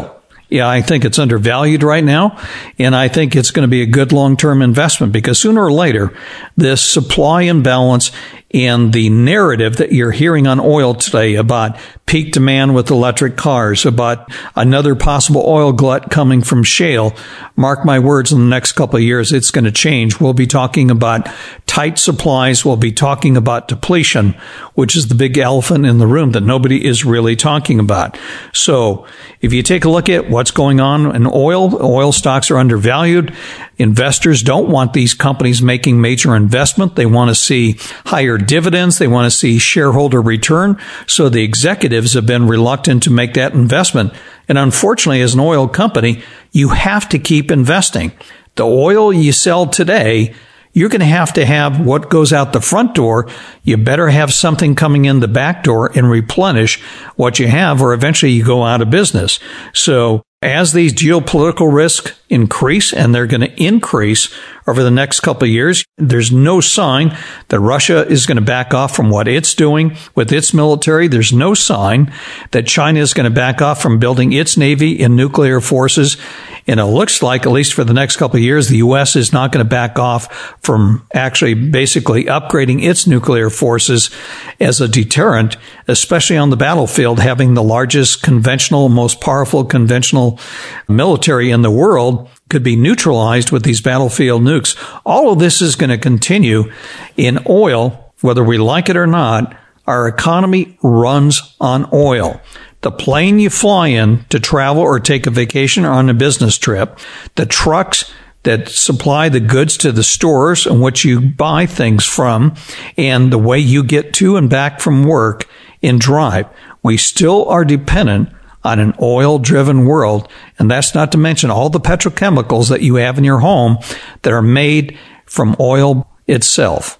Yeah, I think it's undervalued right now, and I think it's going to be a good long-term investment because sooner or later, this supply imbalance and the narrative that you're hearing on oil today about peak demand with electric cars, about another possible oil glut coming from shale, mark my words, in the next couple of years, it's going to change. We'll be talking about tight supplies. We'll be talking about depletion, which is the big elephant in the room that nobody is really talking about. So if you take a look at what's going on in oil, oil stocks are undervalued. Investors don't want these companies making major investment. They want to see higher dividends. They want to see shareholder return. So the executives have been reluctant to make that investment. And unfortunately, as an oil company, you have to keep investing. The oil you sell today, you're going to have to have what goes out the front door. You better have something coming in the back door and replenish what you have, or eventually you go out of business. So as these geopolitical risks increase, and they're going to increase over the next couple of years, there's no sign that Russia is going to back off from what it's doing with its military. There's no sign that China is going to back off from building its navy and nuclear forces. And it looks like, at least for the next couple of years, the U S is not going to back off from actually basically upgrading its nuclear forces as a deterrent, especially on the battlefield, having the largest conventional, most powerful conventional military in the world could be neutralized with these battlefield nukes. All of this is going to continue. In oil, whether we like it or not, our economy runs on oil. The plane you fly in to travel or take a vacation or on a business trip, the trucks that supply the goods to the stores and what you buy things from, and the way you get to and back from work and drive. We still are dependent on an oil-driven world, and that's not to mention all the petrochemicals that you have in your home that are made from oil itself.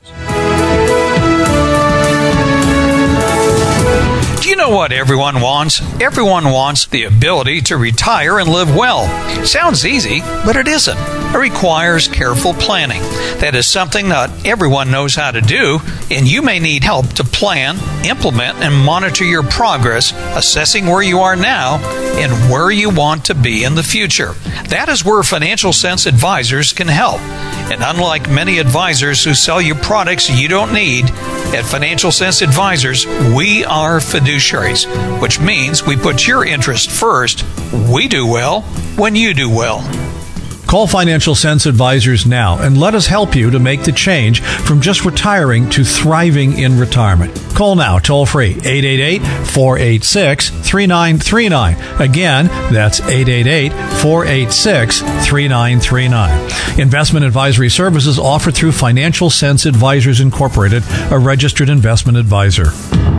Do you know what everyone wants? Everyone wants the ability to retire and live well. Sounds easy, but it isn't. It requires careful planning. That is something not everyone knows how to do, and you may need help to plan, implement, and monitor your progress, assessing where you are now and where you want to be in the future. That is where Financial Sense Advisors can help. And unlike many advisors who sell you products you don't need, at Financial Sense Advisors, we are fiduciaries, which means we put your interest first. We do well when you do well. Call Financial Sense Advisors now and let us help you to make the change from just retiring to thriving in retirement. Call now, toll free, eight eight eight, four eight six, three nine three nine. Again, that's eight eight eight, four eight six, three nine three nine. Investment advisory services offered through Financial Sense Advisors Incorporated, a registered investment advisor.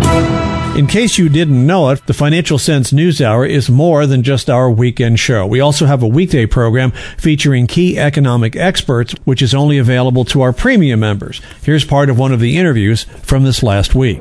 In case you didn't know it, the Financial Sense News Hour is more than just our weekend show. We also have a weekday program featuring key economic experts, which is only available to our premium members. Here's part of one of the interviews from this last week.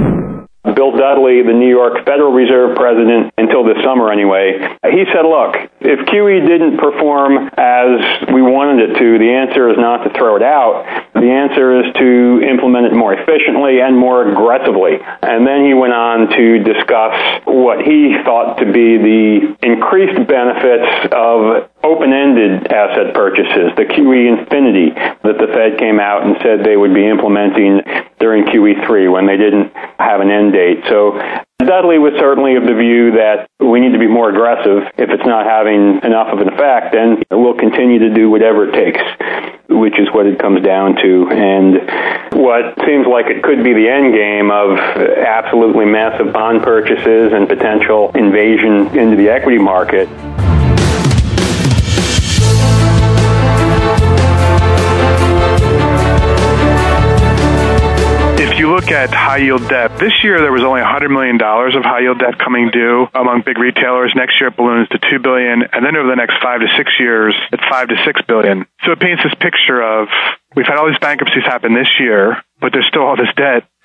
Bill Dudley, the New York Federal Reserve president, until this summer anyway, he said, look, if Q E didn't perform as we wanted it to, the answer is not to throw it out. The answer is to implement it more efficiently and more aggressively. And then he went on to discuss what he thought to be the increased benefits of open-ended asset purchases, the Q E Infinity that the Fed came out and said they would be implementing during Q E three when they didn't have an end date. So Dudley was certainly of the view that we need to be more aggressive. If it's not having enough of an effect, then we'll continue to do whatever it takes, which is what it comes down to. And what seems like it could be the end game of absolutely massive bond purchases and potential invasion into the equity market. If you look at high-yield debt, this year there was only one hundred million dollars of high-yield debt coming due among big retailers. Next year it balloons to two billion dollars, and then over the next five to six years, it's five to six billion dollars. So it paints this picture of we've had all these bankruptcies happen this year, but there's still all this debt,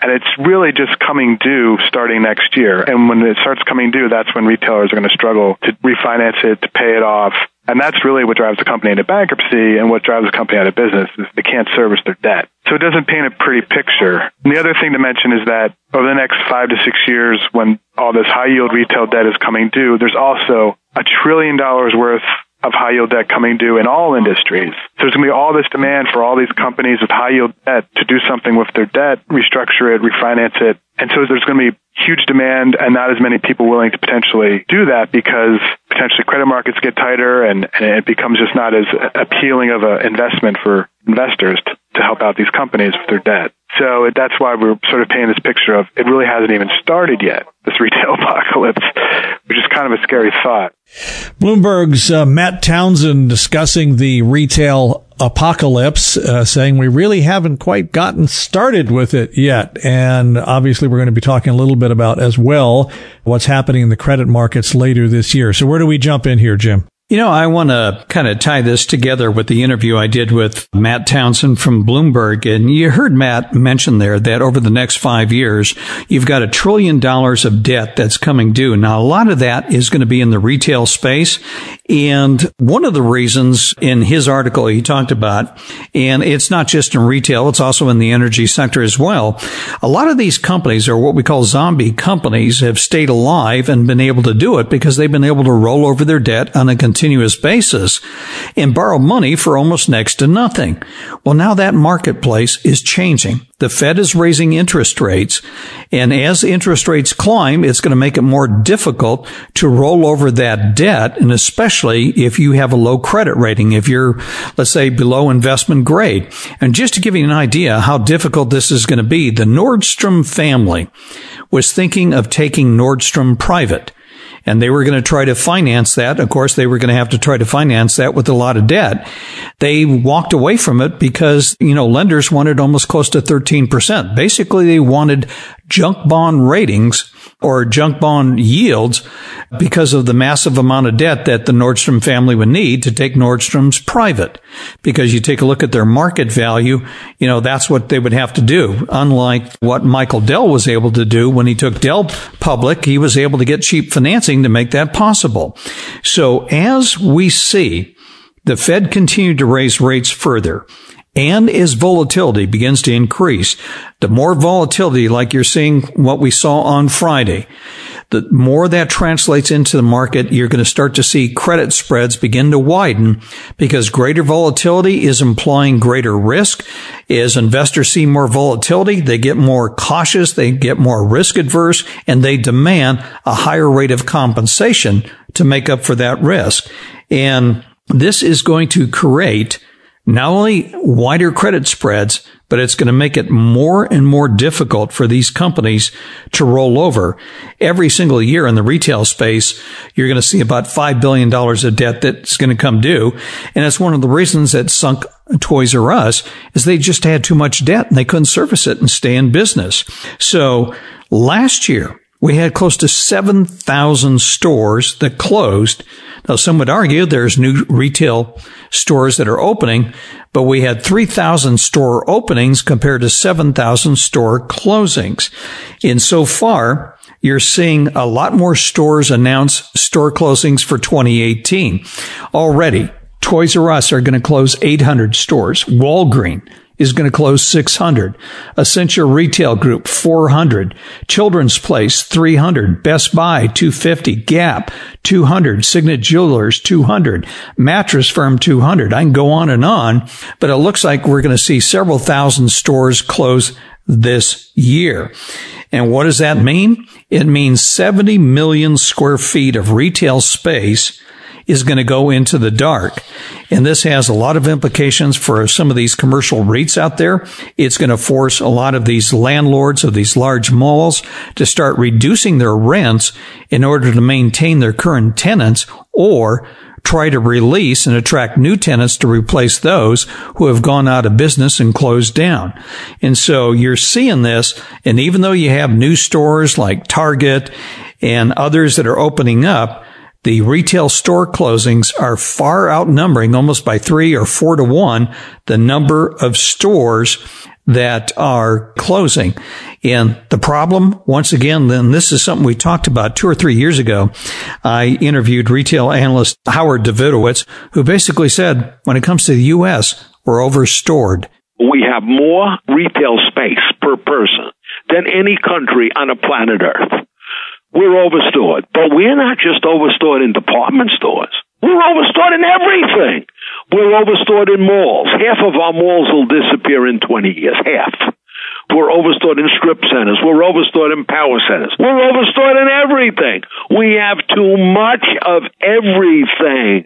And it's really just coming due starting next year. And when it starts coming due, that's when retailers are going to struggle to refinance it, to pay it off. And that's really what drives the company into bankruptcy and what drives the company out of business is they can't service their debt. So it doesn't paint a pretty picture. And the other thing to mention is that over the next five to six years, when all this high-yield retail debt is coming due, there's also a trillion dollars worth of high-yield debt coming due in all industries. So there's going to be all this demand for all these companies with high-yield debt to do something with their debt, restructure it, refinance it. And so there's going to be huge demand and not as many people willing to potentially do that because potentially credit markets get tighter and, and it becomes just not as appealing of an investment for investors to, to help out these companies with their debt. So that's why we're sort of painting this picture of it really hasn't even started yet, this retail apocalypse, which is kind of a scary thought. Bloomberg's uh, Matt Townsend discussing the retail apocalypse, uh, saying we really haven't quite gotten started with it yet. And obviously we're going to be talking a little bit about as well what's happening in the credit markets later this year. So where do we jump in here, Jim? You know, I want to kind of tie this together with the interview I did with Matt Townsend from Bloomberg. And you heard Matt mention there that over the next five years, you've got a trillion dollars of debt that's coming due. Now, a lot of that is going to be in the retail space. And one of the reasons in his article he talked about, and it's not just in retail, it's also in the energy sector as well. A lot of these companies are what we call zombie companies have stayed alive and been able to do it because they've been able to roll over their debt on a continuous basis and borrow money for almost next to nothing. Well, now that marketplace is changing. The Fed is raising interest rates, and as interest rates climb, it's going to make it more difficult to roll over that debt, and especially if you have a low credit rating, if you're, let's say, below investment grade. And just to give you an idea how difficult this is going to be, the Nordstrom family was thinking of taking Nordstrom private. And they were going to try to finance that. Of course, they were going to have to try to finance that with a lot of debt. They walked away from it because, you know, lenders wanted almost close to thirteen percent. Basically, they wanted junk bond ratings or junk bond yields because of the massive amount of debt that the Nordstrom family would need to take Nordstrom's private. Because you take a look at their market value, you know, that's what they would have to do. Unlike what Michael Dell was able to do when he took Dell public, he was able to get cheap financing to make that possible. So as we see the Fed continue to raise rates further, and as volatility begins to increase, the more volatility, like you're seeing what we saw on Friday, the more that translates into the market, you're going to start to see credit spreads begin to widen because greater volatility is implying greater risk. As investors see more volatility, they get more cautious, they get more risk adverse, and they demand a higher rate of compensation to make up for that risk. And this is going to create not only wider credit spreads, but it's going to make it more and more difficult for these companies to roll over. Every single year in the retail space, you're going to see about five billion dollars of debt that's going to come due. And it's one of the reasons that sunk Toys R Us is they just had too much debt and they couldn't service it and stay in business. So last year, we had close to seven thousand stores that closed. Now, some would argue there's new retail stores that are opening, but we had three thousand store openings compared to seven thousand store closings. And so far, you're seeing a lot more stores announce store closings for twenty eighteen. Already, Toys R Us are going to close eight hundred stores. Walgreens is going to close six hundred. Essentia Retail Group, four hundred. Children's Place, three hundred. Best Buy, two hundred fifty. Gap, two hundred. Signet Jewelers, two hundred. Mattress Firm, two hundred. I can go on and on, but it looks like we're going to see several thousand stores close this year. And what does that mean? It means seventy million square feet of retail space is going to go into the dark. And this has a lot of implications for some of these commercial REITs out there. It's going to force a lot of these landlords of these large malls to start reducing their rents in order to maintain their current tenants or try to release and attract new tenants to replace those who have gone out of business and closed down. And so you're seeing this, and even though you have new stores like Target and others that are opening up, the retail store closings are far outnumbering, almost by three or four to one, the number of stores that are closing. And the problem, once again, then this is something we talked about two or three years ago. I interviewed retail analyst Howard Davidowitz, who basically said, when it comes to the U S, we're overstored. We have more retail space per person than any country on the planet Earth. We're overstored. But we're not just overstored in department stores. We're overstored in everything. We're overstored in malls. Half of our malls will disappear in twenty years. Half. We're overstored in strip centers. We're overstored in power centers. We're overstored in everything. We have too much of everything.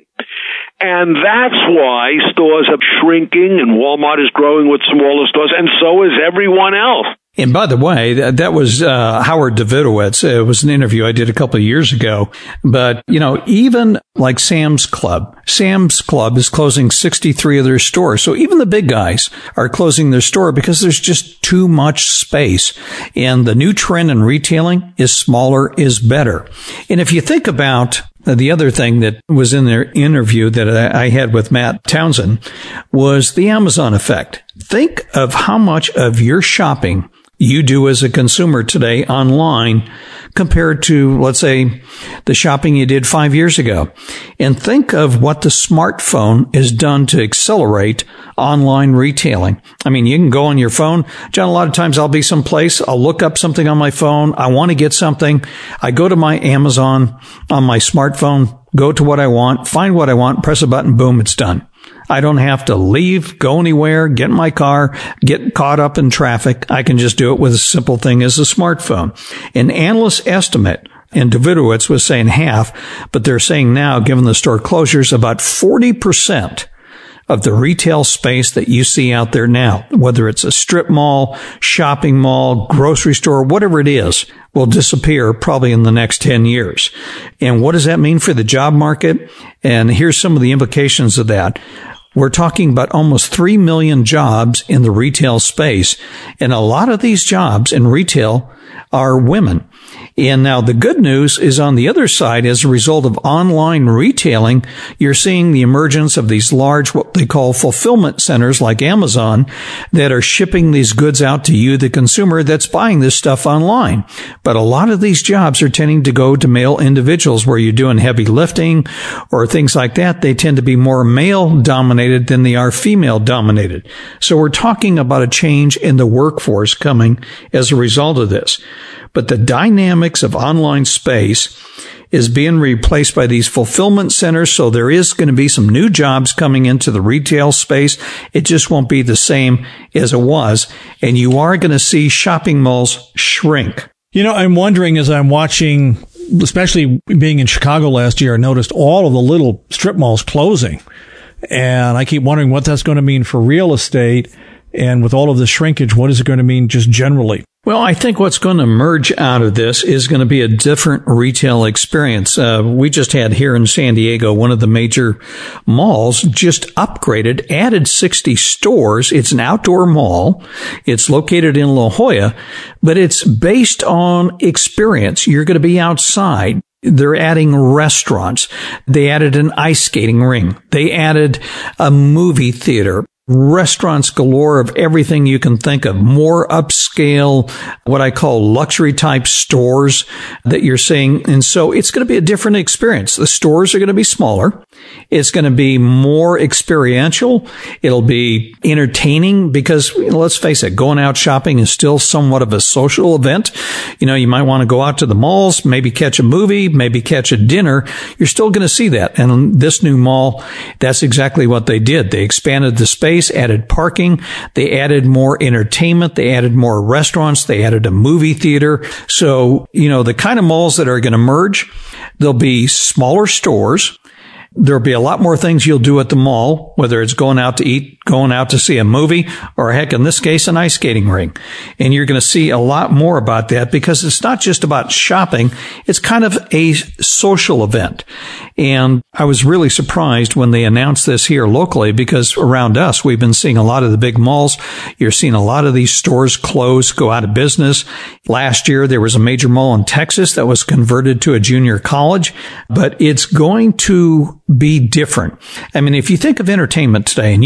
And that's why stores are shrinking and Walmart is growing with smaller stores, and so is everyone else. And by the way, that, that was uh, Howard Davidowitz. It was an interview I did a couple of years ago. But, you know, even like Sam's Club, Sam's Club is closing sixty-three of their stores. So even the big guys are closing their store because there's just too much space. And the new trend in retailing is smaller is better. And if you think about the other thing that was in their interview that I had with Matt Townsend was the Amazon effect. Think of how much of your shopping you do as a consumer today online compared to, let's say, the shopping you did five years ago. And think of what the smartphone has done to accelerate online retailing. I mean, you can go on your phone. John, a lot of times I'll be someplace, I'll look up something on my phone, I want to get something. I go to my Amazon on my smartphone, go to what I want, find what I want, press a button, boom, it's done. I don't have to leave, go anywhere, get in my car, get caught up in traffic. I can just do it with a simple thing as a smartphone. An analyst estimate, and Davidowitz was saying half, but they're saying now, given the store closures, about forty percent of the retail space that you see out there now, whether it's a strip mall, shopping mall, grocery store, whatever it is, will disappear probably in the next ten years. And what does that mean for the job market? And here's some of the implications of that. We're talking about almost three million jobs in the retail space. And a lot of these jobs in retail are women. And now the good news is on the other side, as a result of online retailing, you're seeing the emergence of these large, what they call fulfillment centers like Amazon, that are shipping these goods out to you, the consumer that's buying this stuff online. But a lot of these jobs are tending to go to male individuals where you're doing heavy lifting or things like that. They tend to be more male dominated than they are female dominated. So we're talking about a change in the workforce coming as a result of this. But the dynamics of online space is being replaced by these fulfillment centers. So there is going to be some new jobs coming into the retail space. It just won't be the same as it was. And you are going to see shopping malls shrink. You know, I'm wondering as I'm watching, especially being in Chicago last year, I noticed all of the little strip malls closing. And I keep wondering what that's going to mean for real estate. And with all of the shrinkage, what is it going to mean just generally? Well, I think what's going to emerge out of this is going to be a different retail experience. Uh, we just had here in San Diego, one of the major malls just upgraded, added sixty stores. It's an outdoor mall. It's located in La Jolla, but it's based on experience. You're going to be outside. They're adding restaurants. They added an ice skating ring. They added a movie theater. Restaurants galore of everything you can think of. More upscale, what I call luxury type stores that you're seeing. And so it's going to be a different experience. The stores are going to be smaller. It's going to be more experiential. It'll be entertaining because, let's face it, going out shopping is still somewhat of a social event. You know, you might want to go out to the malls, maybe catch a movie, maybe catch a dinner. You're still going to see that. And in this new mall, that's exactly what they did. They expanded the space, added parking, they added more entertainment, they added more restaurants, they added a movie theater. So, you know, the kind of malls that are going to merge, there'll be smaller stores. There'll be a lot more things you'll do at the mall, whether it's going out to eat, going out to see a movie, or heck, in this case, an ice skating ring. And you're going to see a lot more about that because it's not just about shopping. It's kind of a social event. And I was really surprised when they announced this here locally because around us, we've been seeing a lot of the big malls. You're seeing a lot of these stores close, go out of business. Last year, there was a major mall in Texas that was converted to a junior college, but it's going to be different. I mean, if you think of entertainment today, and you remember this,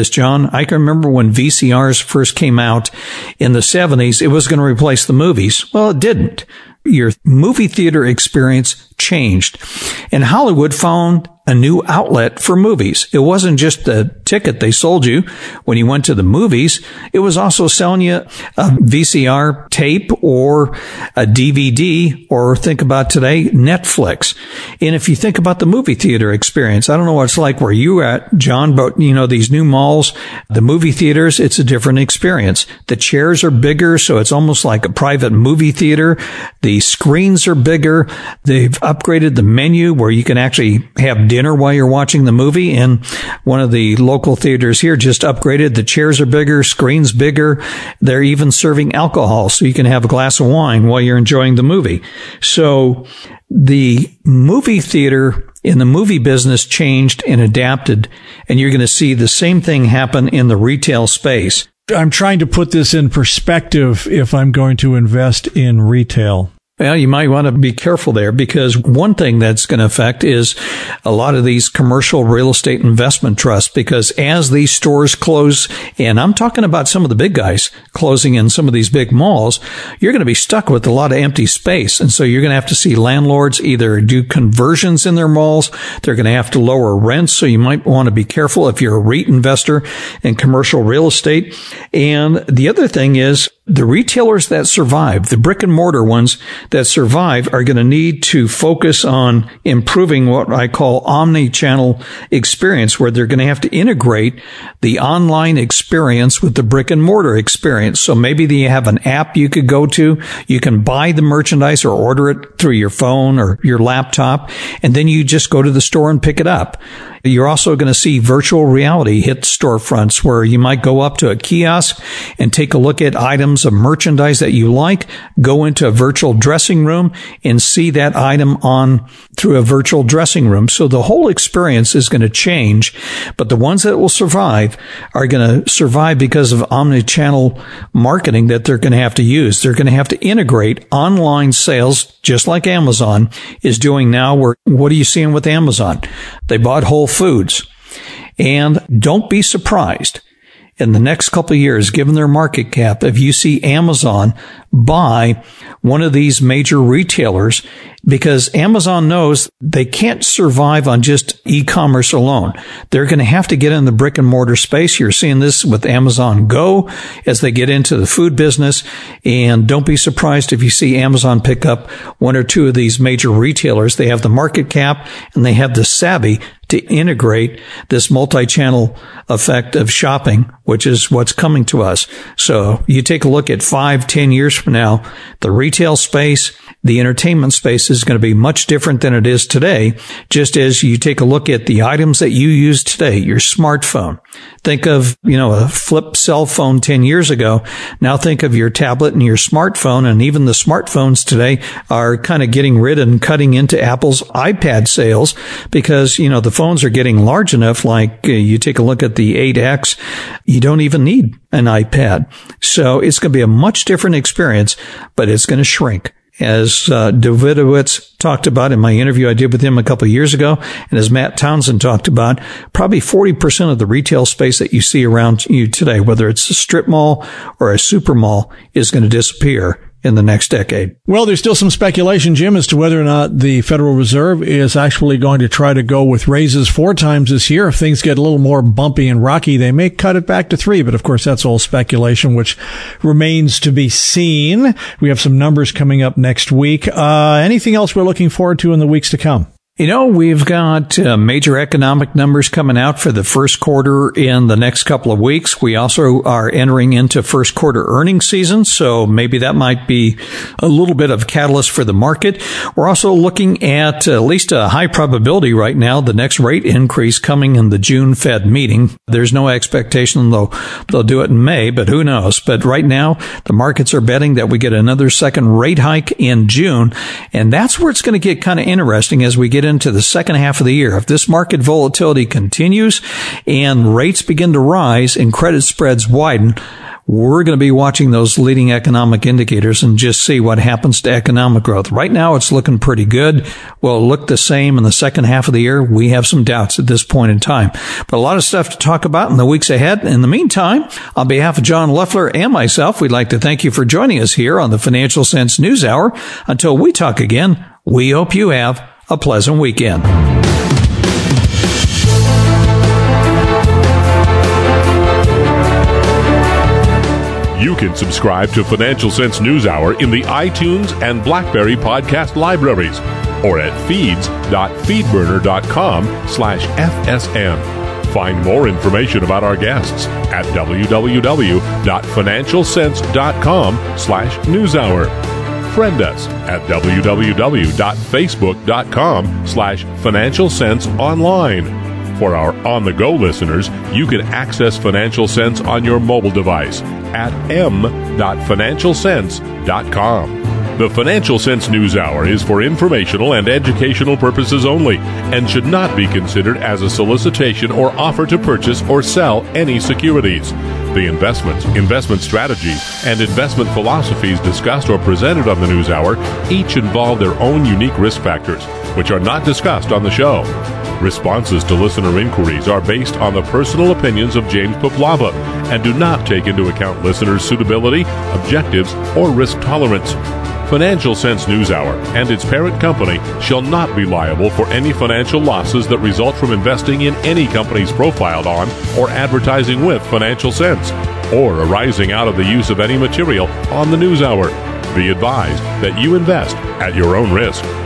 this, John. I can remember when V C Rs first came out in the seventies, it was going to replace the movies. Well, it didn't. Your movie theater experience changed, and Hollywood found a new outlet for movies. It wasn't just the ticket they sold you when you went to the movies. It was also selling you a V C R tape or a D V D, or think about today, Netflix. And if you think about the movie theater experience, I don't know what it's like where you're at, John, but you know, these new malls, the movie theaters, it's a different experience. The chairs are bigger, so it's almost like a private movie theater. The screens are bigger. They've upgraded the menu where you can actually have dinner while you're watching the movie. And one of the local theaters here just upgraded. The chairs are bigger, screens bigger. They're even serving alcohol, so you can have a glass of wine while you're enjoying the movie. So the movie theater in the movie business changed and adapted, and you're going to see the same thing happen in the retail space. I'm trying to put this in perspective if I'm going to invest in retail. Well, you might want to be careful there, because one thing that's going to affect is a lot of these commercial real estate investment trusts, because as these stores close, and I'm talking about some of the big guys closing in some of these big malls, you're going to be stuck with a lot of empty space. And so you're going to have to see landlords either do conversions in their malls. They're going to have to lower rents. So you might want to be careful if you're a REIT investor in commercial real estate. And the other thing is, the retailers that survive, the brick and mortar ones that survive, are going to need to focus on improving what I call omni-channel experience, where they're going to have to integrate the online experience with the brick and mortar experience. So maybe you have an app you could go to. You can buy the merchandise or order it through your phone or your laptop, and then you just go to the store and pick it up. You're also going to see virtual reality hit storefronts, where you might go up to a kiosk and take a look at items of merchandise that you like, go into a virtual dressing room and see that item on through a virtual dressing room. So the whole experience is going to change, but the ones that will survive are going to survive because of omni-channel marketing that they're going to have to use. They're going to have to integrate online sales, just like Amazon is doing now. Where, what are you seeing with Amazon? They bought Whole Foods. And don't be surprised in the next couple of years, given their market cap, if you see Amazon buy one of these major retailers, because Amazon knows they can't survive on just e-commerce alone. They're going to have to get in the brick and mortar space. You're seeing this with Amazon Go as they get into the food business. And don't be surprised if you see Amazon pick up one or two of these major retailers. They have the market cap and they have the savvy to integrate this multi-channel effect of shopping, which is what's coming to us. So you take a look at five, ten years from now, the retail space, the entertainment space is going to be much different than it is today. Just as you take a look at the items that you use today, your smartphone. Think of, you know, a flip cell phone ten years ago. Now think of your tablet and your smartphone, and even the smartphones today are kind of getting rid and cutting into Apple's iPad sales, because, you know, the phones are getting large enough. Like uh, you take a look at the eight X, you don't even need an iPad. So it's going to be a much different experience, but it's going to shrink. As uh, Davidowitz talked about in my interview I did with him a couple of years ago, and as Matt Townsend talked about, probably forty percent of the retail space that you see around you today, whether it's a strip mall or a super mall, is going to disappear in the next decade. Well, there's still some speculation, Jim, as to whether or not the Federal Reserve is actually going to try to go with raises four times this year. If things get a little more bumpy and rocky, they may cut it back to three. But of course, that's all speculation, which remains to be seen. We have some numbers coming up next week. Uh, anything else we're looking forward to in the weeks to come? You know, we've got uh, major economic numbers coming out for the first quarter in the next couple of weeks. We also are entering into first quarter earnings season, so maybe that might be a little bit of catalyst for the market. We're also looking at at least a high probability right now, the next rate increase coming in the June Fed meeting. There's no expectation they'll, they'll do it in May, but who knows? But right now, the markets are betting that we get another second rate hike in June, and that's where it's going to get kind of interesting as we get into the second half of the year. If this market volatility continues and rates begin to rise and credit spreads widen, we're going to be watching those leading economic indicators and just see what happens to economic growth. Right now, it's looking pretty good. Will it look the same in the second half of the year? We have some doubts at this point in time. But a lot of stuff to talk about in the weeks ahead. In the meantime, on behalf of John Loeffler and myself, we'd like to thank you for joining us here on the Financial Sense News Hour. Until we talk again, we hope you have a pleasant weekend. You can subscribe to Financial Sense News Hour in the iTunes and BlackBerry podcast libraries or at feeds.feedburner.com slash FSN. Find more information about our guests at www.financialsense.com slash newshour. Friend us at www.facebook.com slash Financial Sense Online. For our on-the-go listeners, you can access Financial Sense on your mobile device at m dot financial sense dot com. The Financial Sense News Hour is for informational and educational purposes only and should not be considered as a solicitation or offer to purchase or sell any securities. The investments, investment strategies, and investment philosophies discussed or presented on the News Hour each involve their own unique risk factors, which are not discussed on the show. Responses to listener inquiries are based on the personal opinions of James Poplava and do not take into account listeners' suitability, objectives, or risk tolerance. Financial Sense News Hour and its parent company shall not be liable for any financial losses that result from investing in any companies profiled on or advertising with Financial Sense, or arising out of the use of any material on the News Hour. Be advised that you invest at your own risk.